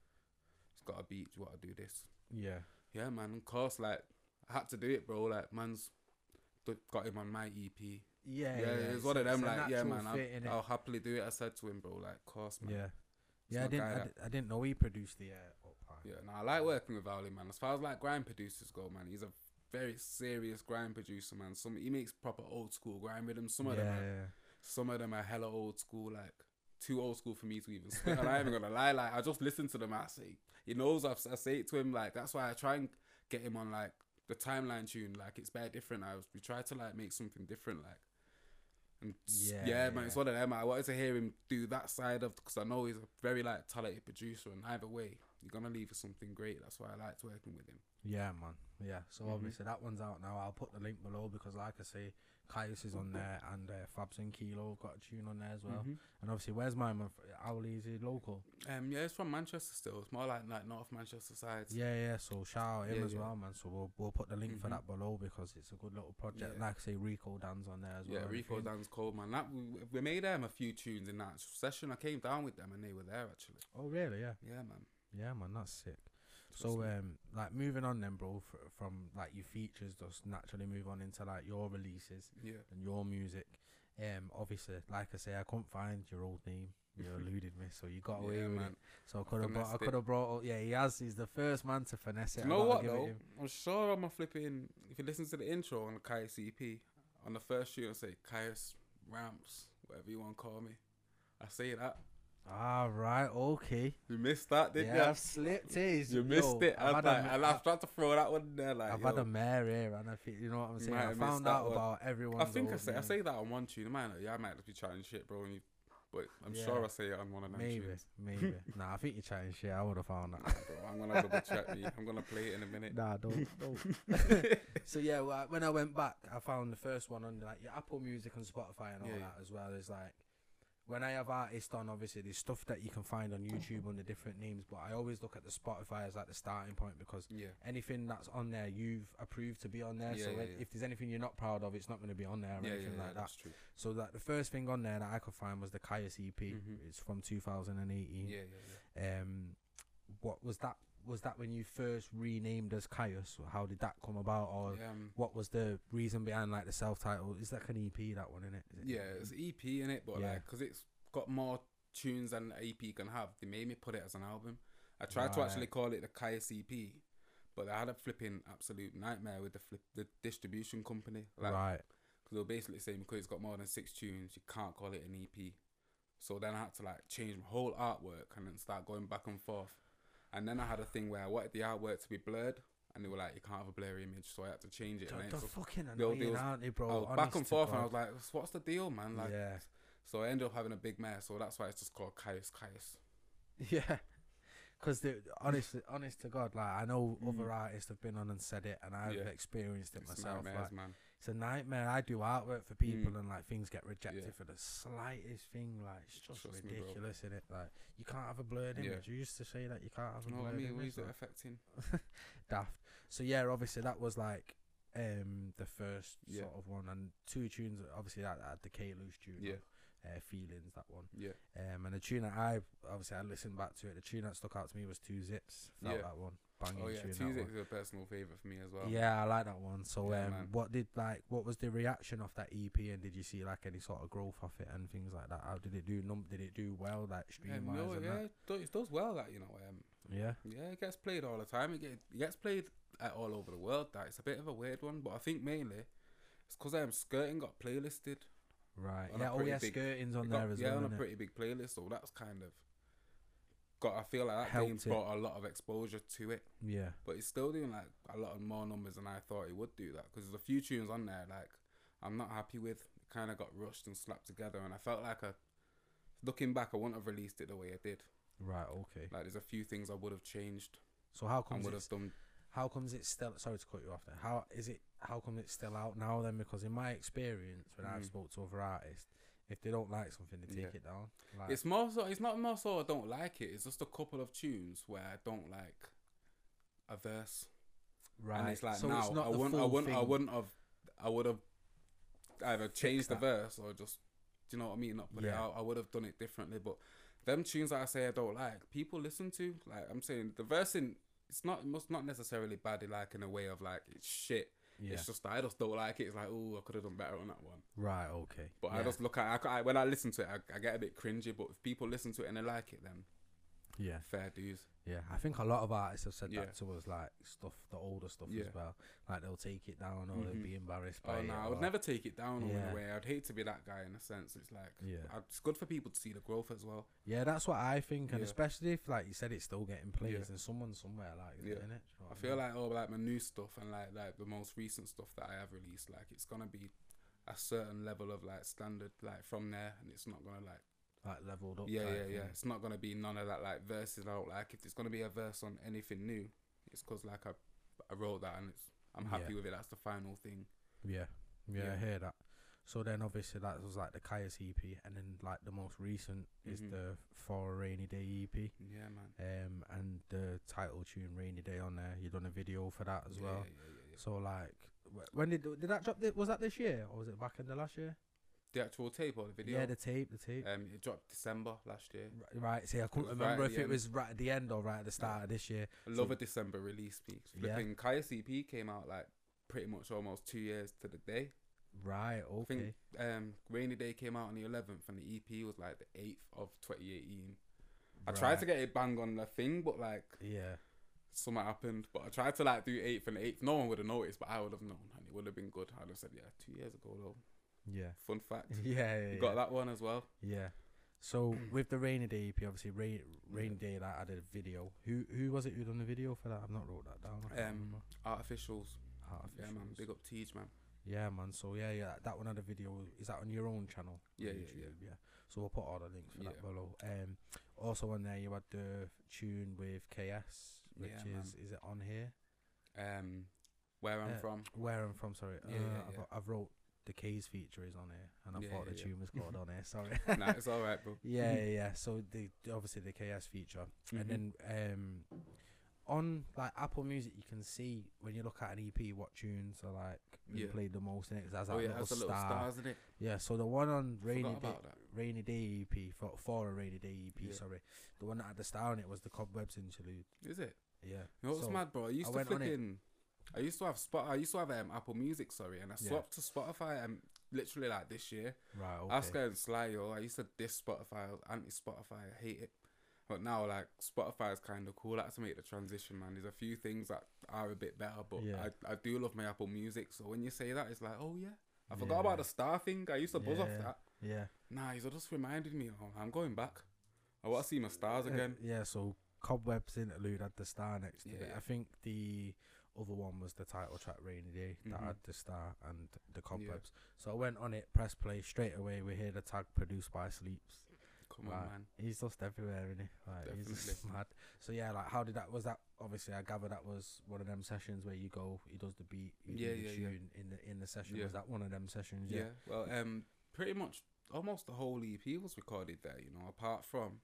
"It's got a beat. You got to do this." Yeah. Yeah, man. Of course, like I had to do it, bro. Like man's d- got him on my E P. Yeah, Yeah, yeah. it's one of them. it's a Like, yeah, natural man. fit, I'll, innit? I'll happily do it. I said to him, bro. Like, of course, man. Yeah. It's Yeah, I my didn't, guy I, that- di- I didn't know he produced the uh, Up High. Yeah, no, I like working with Owly, man. As far as like grime producers go, man, he's a very serious grime producer, man. Some he makes proper old school grime rhythms. Some of yeah, them, are, yeah. some of them are hella old school, like too old school for me to even spit. And I ain't even gonna lie, like I just listen to them. I say he knows. I've, I say it to him, like that's why I try and get him on like the Timeline tune. Like it's very different. I was we try to like make something different, like. And s- Yeah, yeah, man, yeah. it's one of them. I wanted to hear him do that side of because I know he's a very like talented producer, and either way, you're gonna leave with something great. That's why I liked working with him. Yeah, man. Yeah. So Mhm. obviously that one's out now. I'll put the link below because, like I say, Caius is on there and uh, Fabs and Kilo got a tune on there as well. Mhm. And obviously, where's my man? Owly, is he local? Um, yeah, it's from Manchester still. It's more like like North Manchester side. Yeah, yeah. So shout out him Yeah, as yeah. well, man. So we'll we'll put the link for Mhm. that below because it's a good little project. Yeah. Like I say, Rico Dan's on there as well. Yeah, and Rico everything. Dan's cold, man. That we, we made them a few tunes in that session. I came down with them and they were there actually. Oh, really? Yeah. Yeah, man. Yeah, man. That's sick. Trust So me. um, like moving on then, bro. F- from like your features, just naturally move on into like your releases yeah, and your music. Um, obviously, like I say, I couldn't find your old name. You eluded me, so you got away yeah, with man. it. So I could have brought. I Finessed it. could have brought. Yeah, he has. He's the first man to finesse it. You I know gotta what give it though? him. I'm sure I'm a flipping. If you listen to the intro on the Kai C P, on the first shoot, I say Caius Ramps, whatever you want to call me. I say that. Ah, right. Okay. You missed that, didn't Yeah, you? I've slipped his. You missed Yo, it. I I've was had a like, ma- and I've tried to throw that one there. Like, I've yo, had a mare here, and I feel, you know what I'm You saying. might I have missed found that out one. about everyone. I think I say I say that on one tune. I might not, yeah, I might just be chatting shit, bro. And you, but I'm Yeah. sure I say it on one of them Maybe, tunes. maybe. Nah, I think you're trying shit. I would have found that. Nah, bro, I'm gonna double check me. I'm gonna play it in a minute. Nah, don't, don't. So yeah, well, when I went back, I found the first one on like your Apple Music and Spotify and all Yeah, that yeah. as well. It's like when I have artists on, obviously there's stuff that you can find on YouTube under different names, but I always look at the Spotify as like the starting point because Yeah, anything that's on there you've approved to be on there. Yeah, so yeah, when- yeah. if there's anything you're not proud of, it's not going to be on there or yeah, yeah, anything yeah, like that. that's true. So that the first thing on there that I could find was the Caius E P. Mhm. It's from two thousand eighteen. Yeah, yeah, yeah. Um, what was that was that when you first renamed as Caius? How did that come about, or Um, what was the reason behind like the self-title? Is that an E P, that one, innit? Is it? yeah, it's E P in it, but Yeah. like, cause it's got more tunes than the E P can have, they made me put it as an album. I tried to actually Right. call it the Caius E P, but I had a flipping absolute nightmare with the flip, the distribution company. Like, Right. because they were basically saying because it's got more than six tunes, you can't call it an E P. So then I had to like change my whole artwork and then start going back and forth. And then I had a thing where I wanted the artwork to be blurred, and they were like, you can't have a blurry image, so I had to change it. They're, And then they're it's just- fucking they were- they annoying, was- aren't they, bro? I was back Honest and to forth, and I God. was like, what's the deal, man? Like, yeah. so I ended up having a big mess. So that's why it's just called Caius Caius. Yeah. Because honest, honest to God, like I know Mm. other artists have been on and said it, and I've Yeah. experienced it It's myself. nightmares, Like, man. it's a nightmare. I do artwork for people, Mm. and like things get rejected Yeah. for the slightest thing. Like it's just Trust me, bro. ridiculous, isn't it? Like you can't have a blurred Yeah. image. You used to say that you can't have a You know what I blurred mean? What image. is it like, affecting? daft. So yeah, obviously that was like um the first Yeah. sort of one, and two tunes. Obviously that, that the K Loose tune. Yeah. Uh, feelings, that one. Yeah. Um, and the tune that I obviously I listened back to it. The tune that stuck out to me was Two Zips. Felt Yeah. that one banging Oh yeah, tune. that Tuesday one. is a personal favourite for me as well. Yeah, I like that one. So Yeah, um, man. what did like what was the reaction of that E P, and did you see like any sort of growth off it and things like that? How did it do? Num- did it do well, like stream Um, wise? no, and yeah, that? it does, it does well. Like you know, um, Yeah. yeah, it gets played all the time. It, get, it gets played uh, all over the world. That it's a bit of a weird one, but I think mainly it's because um, Skirting got playlisted. Right. On a Yeah. Oh pretty yeah, big- skirting's on It there got- as yeah, well. on a innit? pretty big playlist, so that's kind of got. I feel like that Helped game's it. brought a lot of exposure to it, Yeah. but it's still doing like a lot of more numbers than I thought it would do. That because there's a few tunes on there like I'm not happy with. It kind of got rushed and slapped together, and I felt like a. Looking back, I wouldn't have released it the way I did. Right. Okay. Like there's a few things I would have changed So how and comes would it's have done. how comes it's still? Sorry to cut you off there. How is it? How come it's still out now then? Because in my experience, when I've Mm. spoke to other artists, if they don't like something, they take Yeah. it down. Like, It's more so. It's not more so I don't like it. It's just a couple of tunes where I don't like a verse, right. and it's like so now it's not I the wouldn't. I full wouldn't. I thing. wouldn't have. I would have either changed the that. verse or just. Do you know what I mean? Not put it Yeah. out. I would have done it differently. But them tunes that I say I don't like, people listen to. Like I'm saying, the verse in it's not must not necessarily bad. Like in a way of like it's shit. Yeah. It's just that I just don't like it. It's like oh, I could have done better on that one. Right. Okay. But I Yeah. just look at I, I when I listen to it, I, I get a bit cringy. But if people listen to it and they like it, then Yeah. fair dues. Yeah. I think a lot of artists have said Yeah. that to us, like stuff, the older stuff Yeah. as well. Like they'll take it down or Mhm. they'll be embarrassed by Oh it. no, I would or- never take it down or in Yeah. a way. I'd hate to be that guy in a sense. It's like Yeah. I'd- it's good for people to see the growth as well. Yeah, that's what I think, and Yeah. especially if, like you said, it's still getting plays, Yeah. and someone somewhere like Yeah. it, innit? I feel like oh, like my new stuff and like like the most recent stuff that I have released, like it's gonna be a certain level of like standard like from there, and it's not gonna like like leveled up. yeah type yeah yeah. thing. It's not gonna be none of that like verses out. Like if it's gonna be a verse on anything new, it's cause like I I wrote that and it's I'm happy Yeah. with it. That's the final thing. Yeah, yeah, I Yeah. hear that. So then, obviously, that was like the Caius E P, and then like the most recent is Mhm. the For a Rainy Day E P, Yeah, man. um, and the title tune "Rainy Day" on there. You done a video for that as Yeah, well. Yeah, yeah, yeah, yeah. So like, wh- when did did that drop? Thi- Was that this year or was it back in the last year? The actual tape or the video? Yeah, the tape, the tape. um, it dropped December last year. R- Right. See, I couldn't was right remember at if the it end. was right at the end or right at the start of this year. I love So- a December release piece. Yeah. Flipping Kaya C P came out like pretty much almost two years to the day. Right. I Okay. think um, Rainy Day came out on the eleventh and the E P was like the eighth of twenty eighteen. I tried to Right. get it bang on the thing, but like Yeah. something happened. But I tried to like do eighth and eighth. No one would have noticed, but I would have known, and it would have been good. I'd have said, yeah, two years ago though. Yeah. Fun fact. Yeah. Yeah. You yeah. got that one as well. Yeah. So with the Rainy Day E P, obviously rain, Rainy Day that I did a video. Who who was it who done the video for that? I've not wrote that down. I can't Um, remember. Artificials. Yeah, man. Artificials. Big up Teach, man. Yeah, man. So yeah, yeah, that one had a video. Is that on your own channel? on Yeah, yeah, YouTube? yeah. So we'll put all the links for that Yeah. below. Um, also on there you had the tune with K S, which Yeah, man. is is it on here? Um, where I'm Uh, from. Where I'm from, sorry. Yeah, uh, yeah, I've, yeah. I've wrote the K's feature is on here, and I Yeah, thought yeah, the yeah. tune was called on here. Sorry. Nah, it's all right, bro. Yeah, yeah, yeah. So the obviously the K S feature, Mhm. and then um, on like Apple Music, you can see when you look at an E P what tunes are like being Yeah. played the most, and it has that Oh yeah, little that's a star. little stars in it. Yeah, so the one on rainy Forgot day, about that. rainy day E P for for a rainy day E P, Yeah. sorry, the one that had the star on it was the Cobwebs interlude. Is it? Yeah. You know what's So, mad, bro? I used I to went on it. flipping. I used to have spot. I used to have um, Apple Music, sorry, and I Yeah. swapped to Spotify. Um, literally like this year. Right. I was Okay. going sly, yo. I used to diss Spotify. I was anti Spotify. I hate it. But now, like, Spotify is kind of cool. I had to make the transition, man. There's a few things that are a bit better, but Yeah. I, I do love my Apple Music. So when you say that, it's like, oh yeah, I forgot Yeah. about the star thing. I used to buzz off Yeah. that. Yeah. Nah, he's just reminded me. Oh, I'm going back. I want to see my stars again. Uh, yeah. So Cobwebs interlude had the star next to Yeah, it. yeah. I think the other one was the title track Rainy Day that Mhm. had the star and the Cobwebs. So I went on it, press play straight away. We hear the tag produced by Sleeps. Come on, Like, man. he's just everywhere, isn't he? Like, he's just Definitely. mad. So yeah, like how did that? Was that obviously? I gather that was one of them sessions where you go, he does the beat, you Yeah, do the yeah, yeah. tune in the in the session. Yeah. Was that one of them sessions? Yeah. Yeah. Well, um, pretty much almost the whole E P was recorded there. You know, apart from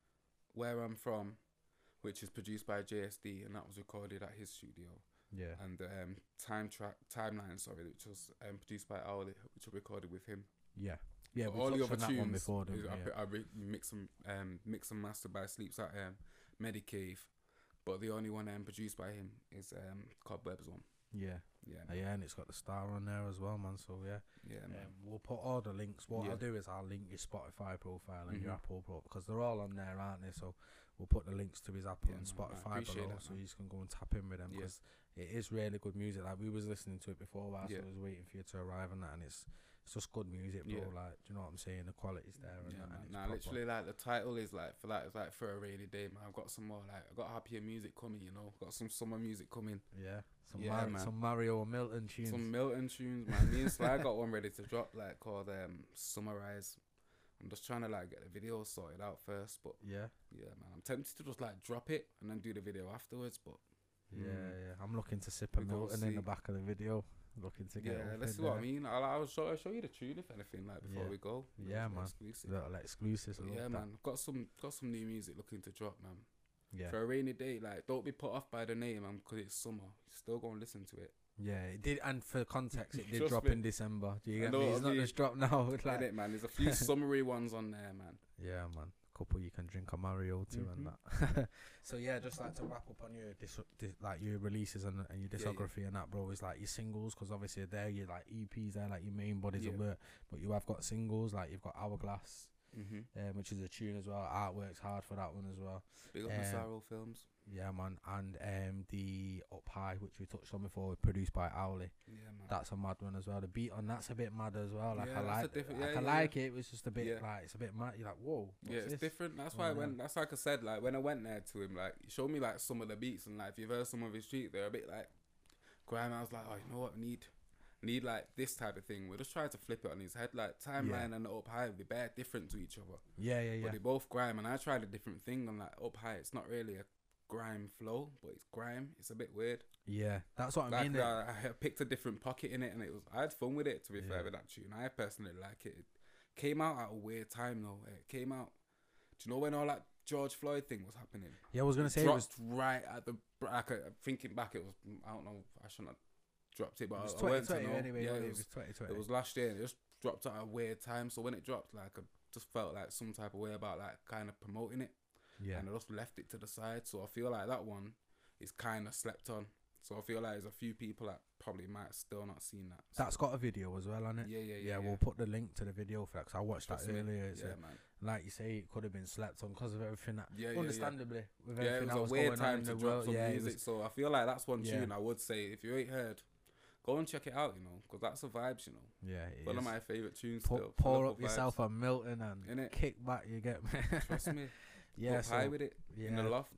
Where I'm From, which is produced by J S D, and that was recorded at his studio. Yeah. And um, Time Track Timeline, sorry, which was um, produced by Owly, which was recorded with him. Yeah. Yeah. But We all the touched other on that one tunes, before, didn't is- we? I, Yeah. put- I re- mix and um, mix and master by Sleeps at um, Medicave, but the only one um, produced by him is um, Cobwebs one. Yeah. Yeah, Uh, yeah, and it's got the star on there as well, man. So yeah, yeah, man. um, we'll put all the links. What Yeah. I'll do is I'll link your Spotify profile and your Mhm. Apple profile because they're all on there, aren't they? So we'll put the links to his Apple Yeah, and man, I Spotify appreciate below, that, so man. you can go and tap in with them Yeah. because it is really good music. Like we was listening to it before whilst Yeah. I was waiting for you to arrive and that, and it's it's just good music, bro. Yeah. Like, do you know what I'm saying? The quality's there, and, Yeah, that, man. and it's Nah, proper. literally, like the title is like for that. It's like for a rainy day, man. I've got some more like I got happier music coming. You know, got some summer music coming. Yeah, some Yeah, Mar- man. some Mario Milton tunes. Some Milton tunes, man. Me and Sly got one ready to drop, like called um Summarize. I'm just trying to like get the video sorted out first, but yeah, yeah, man. I'm tempted to just like drop it and then do the video afterwards, but yeah, mm, yeah. I'm looking to sip a We gotta Milton in the see. back of the video. Looking to get. yeah, up let's in see what I there. mean. I'll, I'll show I'll show you the tune if anything, like before Yeah. we go. Yeah, Little man. Exclusive. Little exclusives. I But love yeah, that. man. Got some got some new music looking to drop, man. Yeah, For a rainy day, like don't be put off by the name, man, because it's summer. Still go and listen to it. yeah. It did, and for context, it did Trust drop me. in December. Do you I get know me? what It's I not mean. just dropped now. Like, Like, it, man. There's a few summery ones on there, man. yeah, man. Couple you can drink a Mario to and Mhm. that. So yeah, just like to wrap up on your dis- dis- like your releases and, and your Yeah, yeah. discography and that, bro. Is like your singles because obviously they're your like E Ps, they're like your main bodies Yeah. of work. But you have got singles like you've got Hourglass, Mm-hmm. um, which is a tune as well. Artwork's hard for that one as well. Big up Um, Massaro Films. Yeah, man. And um, the Up High, which we touched on before, produced by Owly. Yeah, man. That's a mad one as well. The beat on that's a bit mad as well. Like Yeah, I that's a like, different- like yeah, I yeah, like it. It was just a bit Yeah. like it's a bit mad. You're like, whoa. Yeah, what's it's this? different. That's Oh, why yeah. when that's like I said, like when I went there to him, like he showed me like some of the beats and like if you've heard some of his street, they're a bit like grime. I was like, oh, you know what, I need need like this type of thing. We just tried to flip it on his head. Like Timeline and the Up High, they're bare different to each other, Yeah, yeah, yeah. but they both grime. And I tried a different thing on like Up High. It's not really a grime flow, but it's grime. It's a bit weird. Yeah, that's what I Like mean. I, I picked a different pocket in it, and it was I had fun with it. To be Yeah. fair, with that tune, I personally like it. It came out at a weird time though. It came out. Do you know when all that George Floyd thing was happening? Yeah, I was gonna say it dropped was, right at the. Like, uh, thinking back, it was. I don't know. I shouldn't have dropped it, but it was I, I went to twenty twenty know. anyway. Yeah, wasn't it it was. was twenty twenty. It was last year, and it just dropped at a weird time. So when it dropped, like I just felt like some type of way about like kind of promoting it, yeah, and I just left it to the side. So I feel like that one is kind of slept on. So I feel like there's a few people that probably might still not seen that. So that's got a video as well on it. yeah, yeah, yeah. Yeah, yeah. we'll put the link to the video for that 'cause I watched Trust that me. earlier. It's Yeah, a- man. like you say, it could have been slept on because of everything that. Yeah, yeah, yeah. understandably, with Yeah, everything it that was was a weird going on time in to the drop world. some Yeah, it music. was, So I feel like that's one Yeah. tune I would say if you ain't heard, go and check it out. You know, because that's the vibes. You know, yeah. It one of is. my favorite tunes. Pour, still. pour Full up of vibes. yourself a Milton and Innit? kick back. You get me? Trust me. yeah, Up so, high with it in the yeah. loft.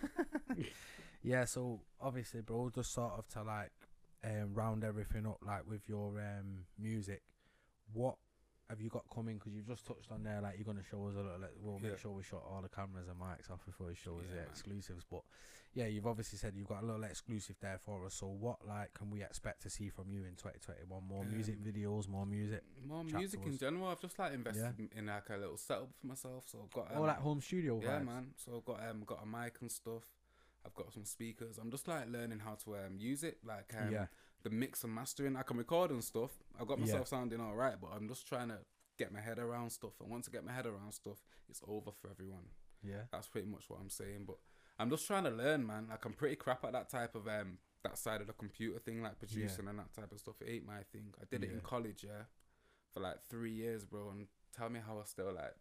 Yeah, so obviously, bro, just sort of to like um, round everything up, like with your um, music, what have you got coming? Because you've just touched on there, like you're gonna show us a little. Like, we'll Yeah. make sure we shut all the cameras and mics off before you show us Yeah, the man. exclusives. But yeah, you've obviously said you've got a little exclusive there for us. So what like can we expect to see from you in twenty twenty-one? More music Um, videos, more music, More Chat music to in us. general. I've just like invested in, in like a little setup for myself. So I've got um, all that home studio yeah, vibes. man. So I've got um got a mic and stuff. I've got some speakers. I'm just like learning how to um use it, like um, Yeah. the mix and mastering. I can record and stuff. I've got Yeah. myself sounding all right, but I'm just trying to get my head around stuff. And once I get my head around stuff, it's over for everyone. Yeah. That's pretty much what I'm saying. But I'm just trying to learn, man. Like I'm pretty crap at that type of um that side of the computer thing, like producing and that type of stuff. It ain't my thing. I did it Yeah. in college, yeah, for like three years, bro. And tell me how I still like.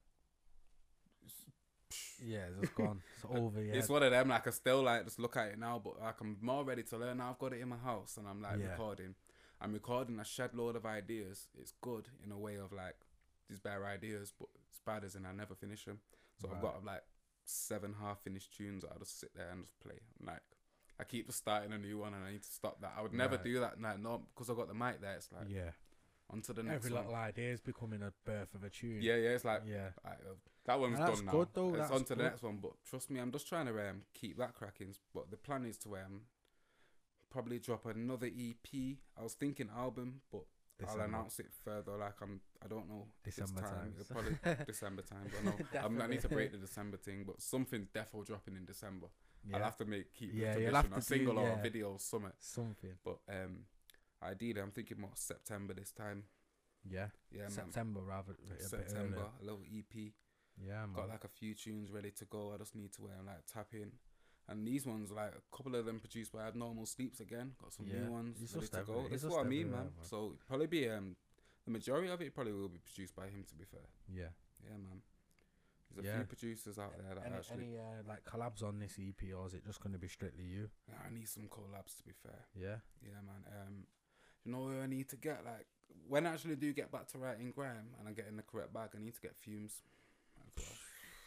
Yeah, it's just gone. It's over. Yeah, It's one of them. Like I still like just look at it now, but like I'm more ready to learn now. I've got it in my house, and I'm like Yeah. recording. I'm recording a shed load of ideas. It's good in a way of like these bare ideas, but it's bad as in I never finish them. So I've Right. got like seven half finished tunes that I just sit there and just play. I'm like I keep just starting a new one, and I need to stop that. I would never Right. do that. Like no, because I got the mic there. It's like yeah. on to the next Every one. little idea is becoming a birth of a tune. Yeah, yeah. It's like yeah. Alright, uh, that one's And that's done now. good though, It's that's on to the good. next one, but trust me, I'm just trying to um, keep that cracking. But the plan is to um, probably drop another E P. I was thinking album, but December. I'll announce it further. Like I'm, I don't know. this December time. times. It'll probably December time. But no, I'm, I need to Definitely. break the December thing. But something's defo dropping in December. Yeah. I'll have to make keep Yeah, the you'll tradition. have A to do- single or yeah. a video, summit. Something. But um, ideally, I'm thinking more September this time. Yeah. Yeah, man. September rather. A bit September, earlier. a little E P. Yeah, man. Got like a few tunes ready to go. I just need to um, like tap in, and these ones like a couple of them produced by Abnormal Sleeps again. Got some Yeah, new ones it's ready just to every- go. it's That's just what I mean, everywhere, man. man. So probably be um the majority of it probably will be produced by him. To be fair, Yeah. yeah, man. There's a Yeah. few producers out there that Any, actually. any uh, like collabs on this E P, or is it just going to be strictly you? I need some collabs. To be fair, Yeah. yeah, man. Um, you know where I need to get like when I actually do get back to writing grime and I get in the correct bag, I need to get Fumes as well.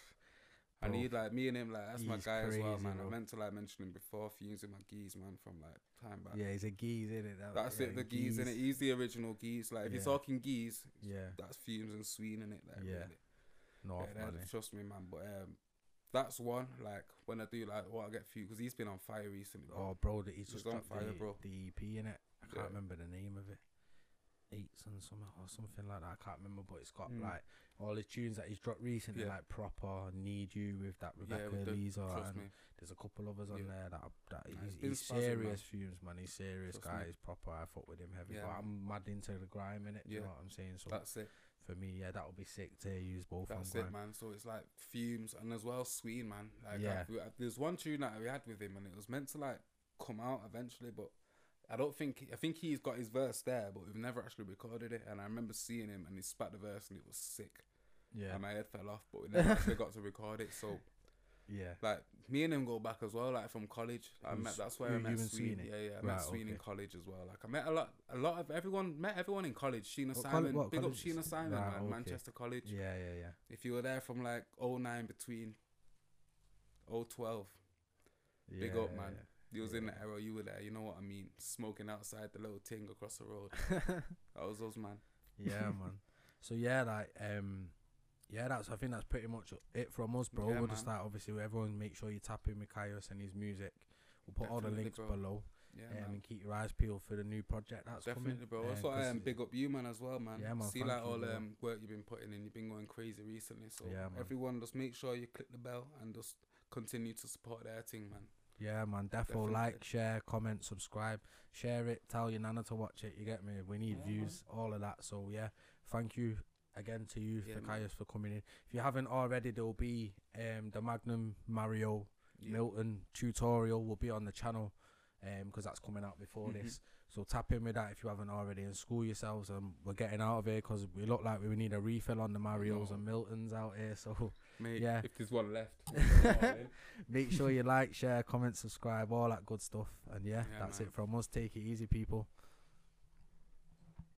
I Bro, need like me and him like that's my he's guy as well, crazy, man. bro. I meant to like mention him before. Fumes with my geese, man, from like time back. Yeah, he's a geese, isn't it? That, That's yeah, it, the geese in it. He's the original geese. Like if Yeah. you're talking geese, Yeah. that's Fumes and Sween in it. Like Yeah. really. North Yeah, Valley. that- trust me, man. But um, that's one. Like when I do like what I get few because he's been on fire recently. Bro. Oh, bro, that he's He's just on dropped fire, the, bro. the E P in it. I can't Yeah. remember the name of it. Eights and something or something like that. I can't remember, but it's got Mm. like all his tunes that he's dropped recently, Yeah. like Proper, Need You with that yeah, Rebecca with the- Lisa, trust and me. there's a couple others on Yeah. there that, are- that Nah, he's, he's been he's spazzing, serious Fumes, man. He's serious Trust guy. me. He's proper. I fuck with him heavy, Yeah, but man. I'm mad into the grime in it. You Yeah. know what I'm saying? So That's it. for me, yeah, that would be sick to use both. That's on it, grime. man. So it's like Fumes and as well Sween, man. Like Yeah. I've- I've- there's one tune that we had with him and it was meant to like come out eventually, but I don't think I think he's got his verse there, but we've never actually recorded it. And I remember seeing him and he spat the verse and it was sick. Yeah, And my head fell off, but we never actually got to record it. So yeah. like me and him go back as well, like from college. I Who's- met that's where you- I met you and Sween. Sweeney? Yeah, yeah. I Right, met Sween in okay. college as well. Like I met a lot a lot of everyone met everyone in college. Sheena What Simon. colle- what Big up college? Sheena Simon, Right, man. okay. Manchester College. Yeah, yeah, yeah. If you were there from like oh nine between oh twelve, Big Yeah, up, yeah, man. yeah. you was in Yeah. the era, you were there. You know what I mean? Smoking outside the little ting across the road. That was us, man. Yeah, man. So yeah, like um, yeah, that's I think that's pretty much it from us, bro. Yeah, we'll just man. like obviously everyone make sure you tap in with Kaios and his music. We'll put all the Definitely, links bro. below, Yeah, um, man. and keep your eyes peeled for the new project that's Definitely, coming. bro. um, That's what I 'cause um, big up you, man, as well, man. Yeah, man, See, thank like you, all bro. um work you've been putting in. You've been going crazy recently. So Yeah, man. everyone, just make sure you click the bell and just continue to support their thing, man. Yeah, man. Defo Definitely. like, share, comment, subscribe, share it. Tell your nana to watch it. You get me? We need Yeah, views, all of that. So yeah, thank you again to you, Yeah, for man. Kaios, for coming in. If you haven't already, there will be um the Magnum Mario Yeah. Milton tutorial will be on the channel, um because that's coming out before Mhm. this. So tap in with that if you haven't already and school yourselves. Um, we're getting out of here because we look like we need a refill on the Marios know. and Miltons out here. So Mate, Yeah. if there's one left. make sure you like, share, comment, subscribe, all that good stuff. And yeah, Yeah, that's man. it from us. Take it easy, people.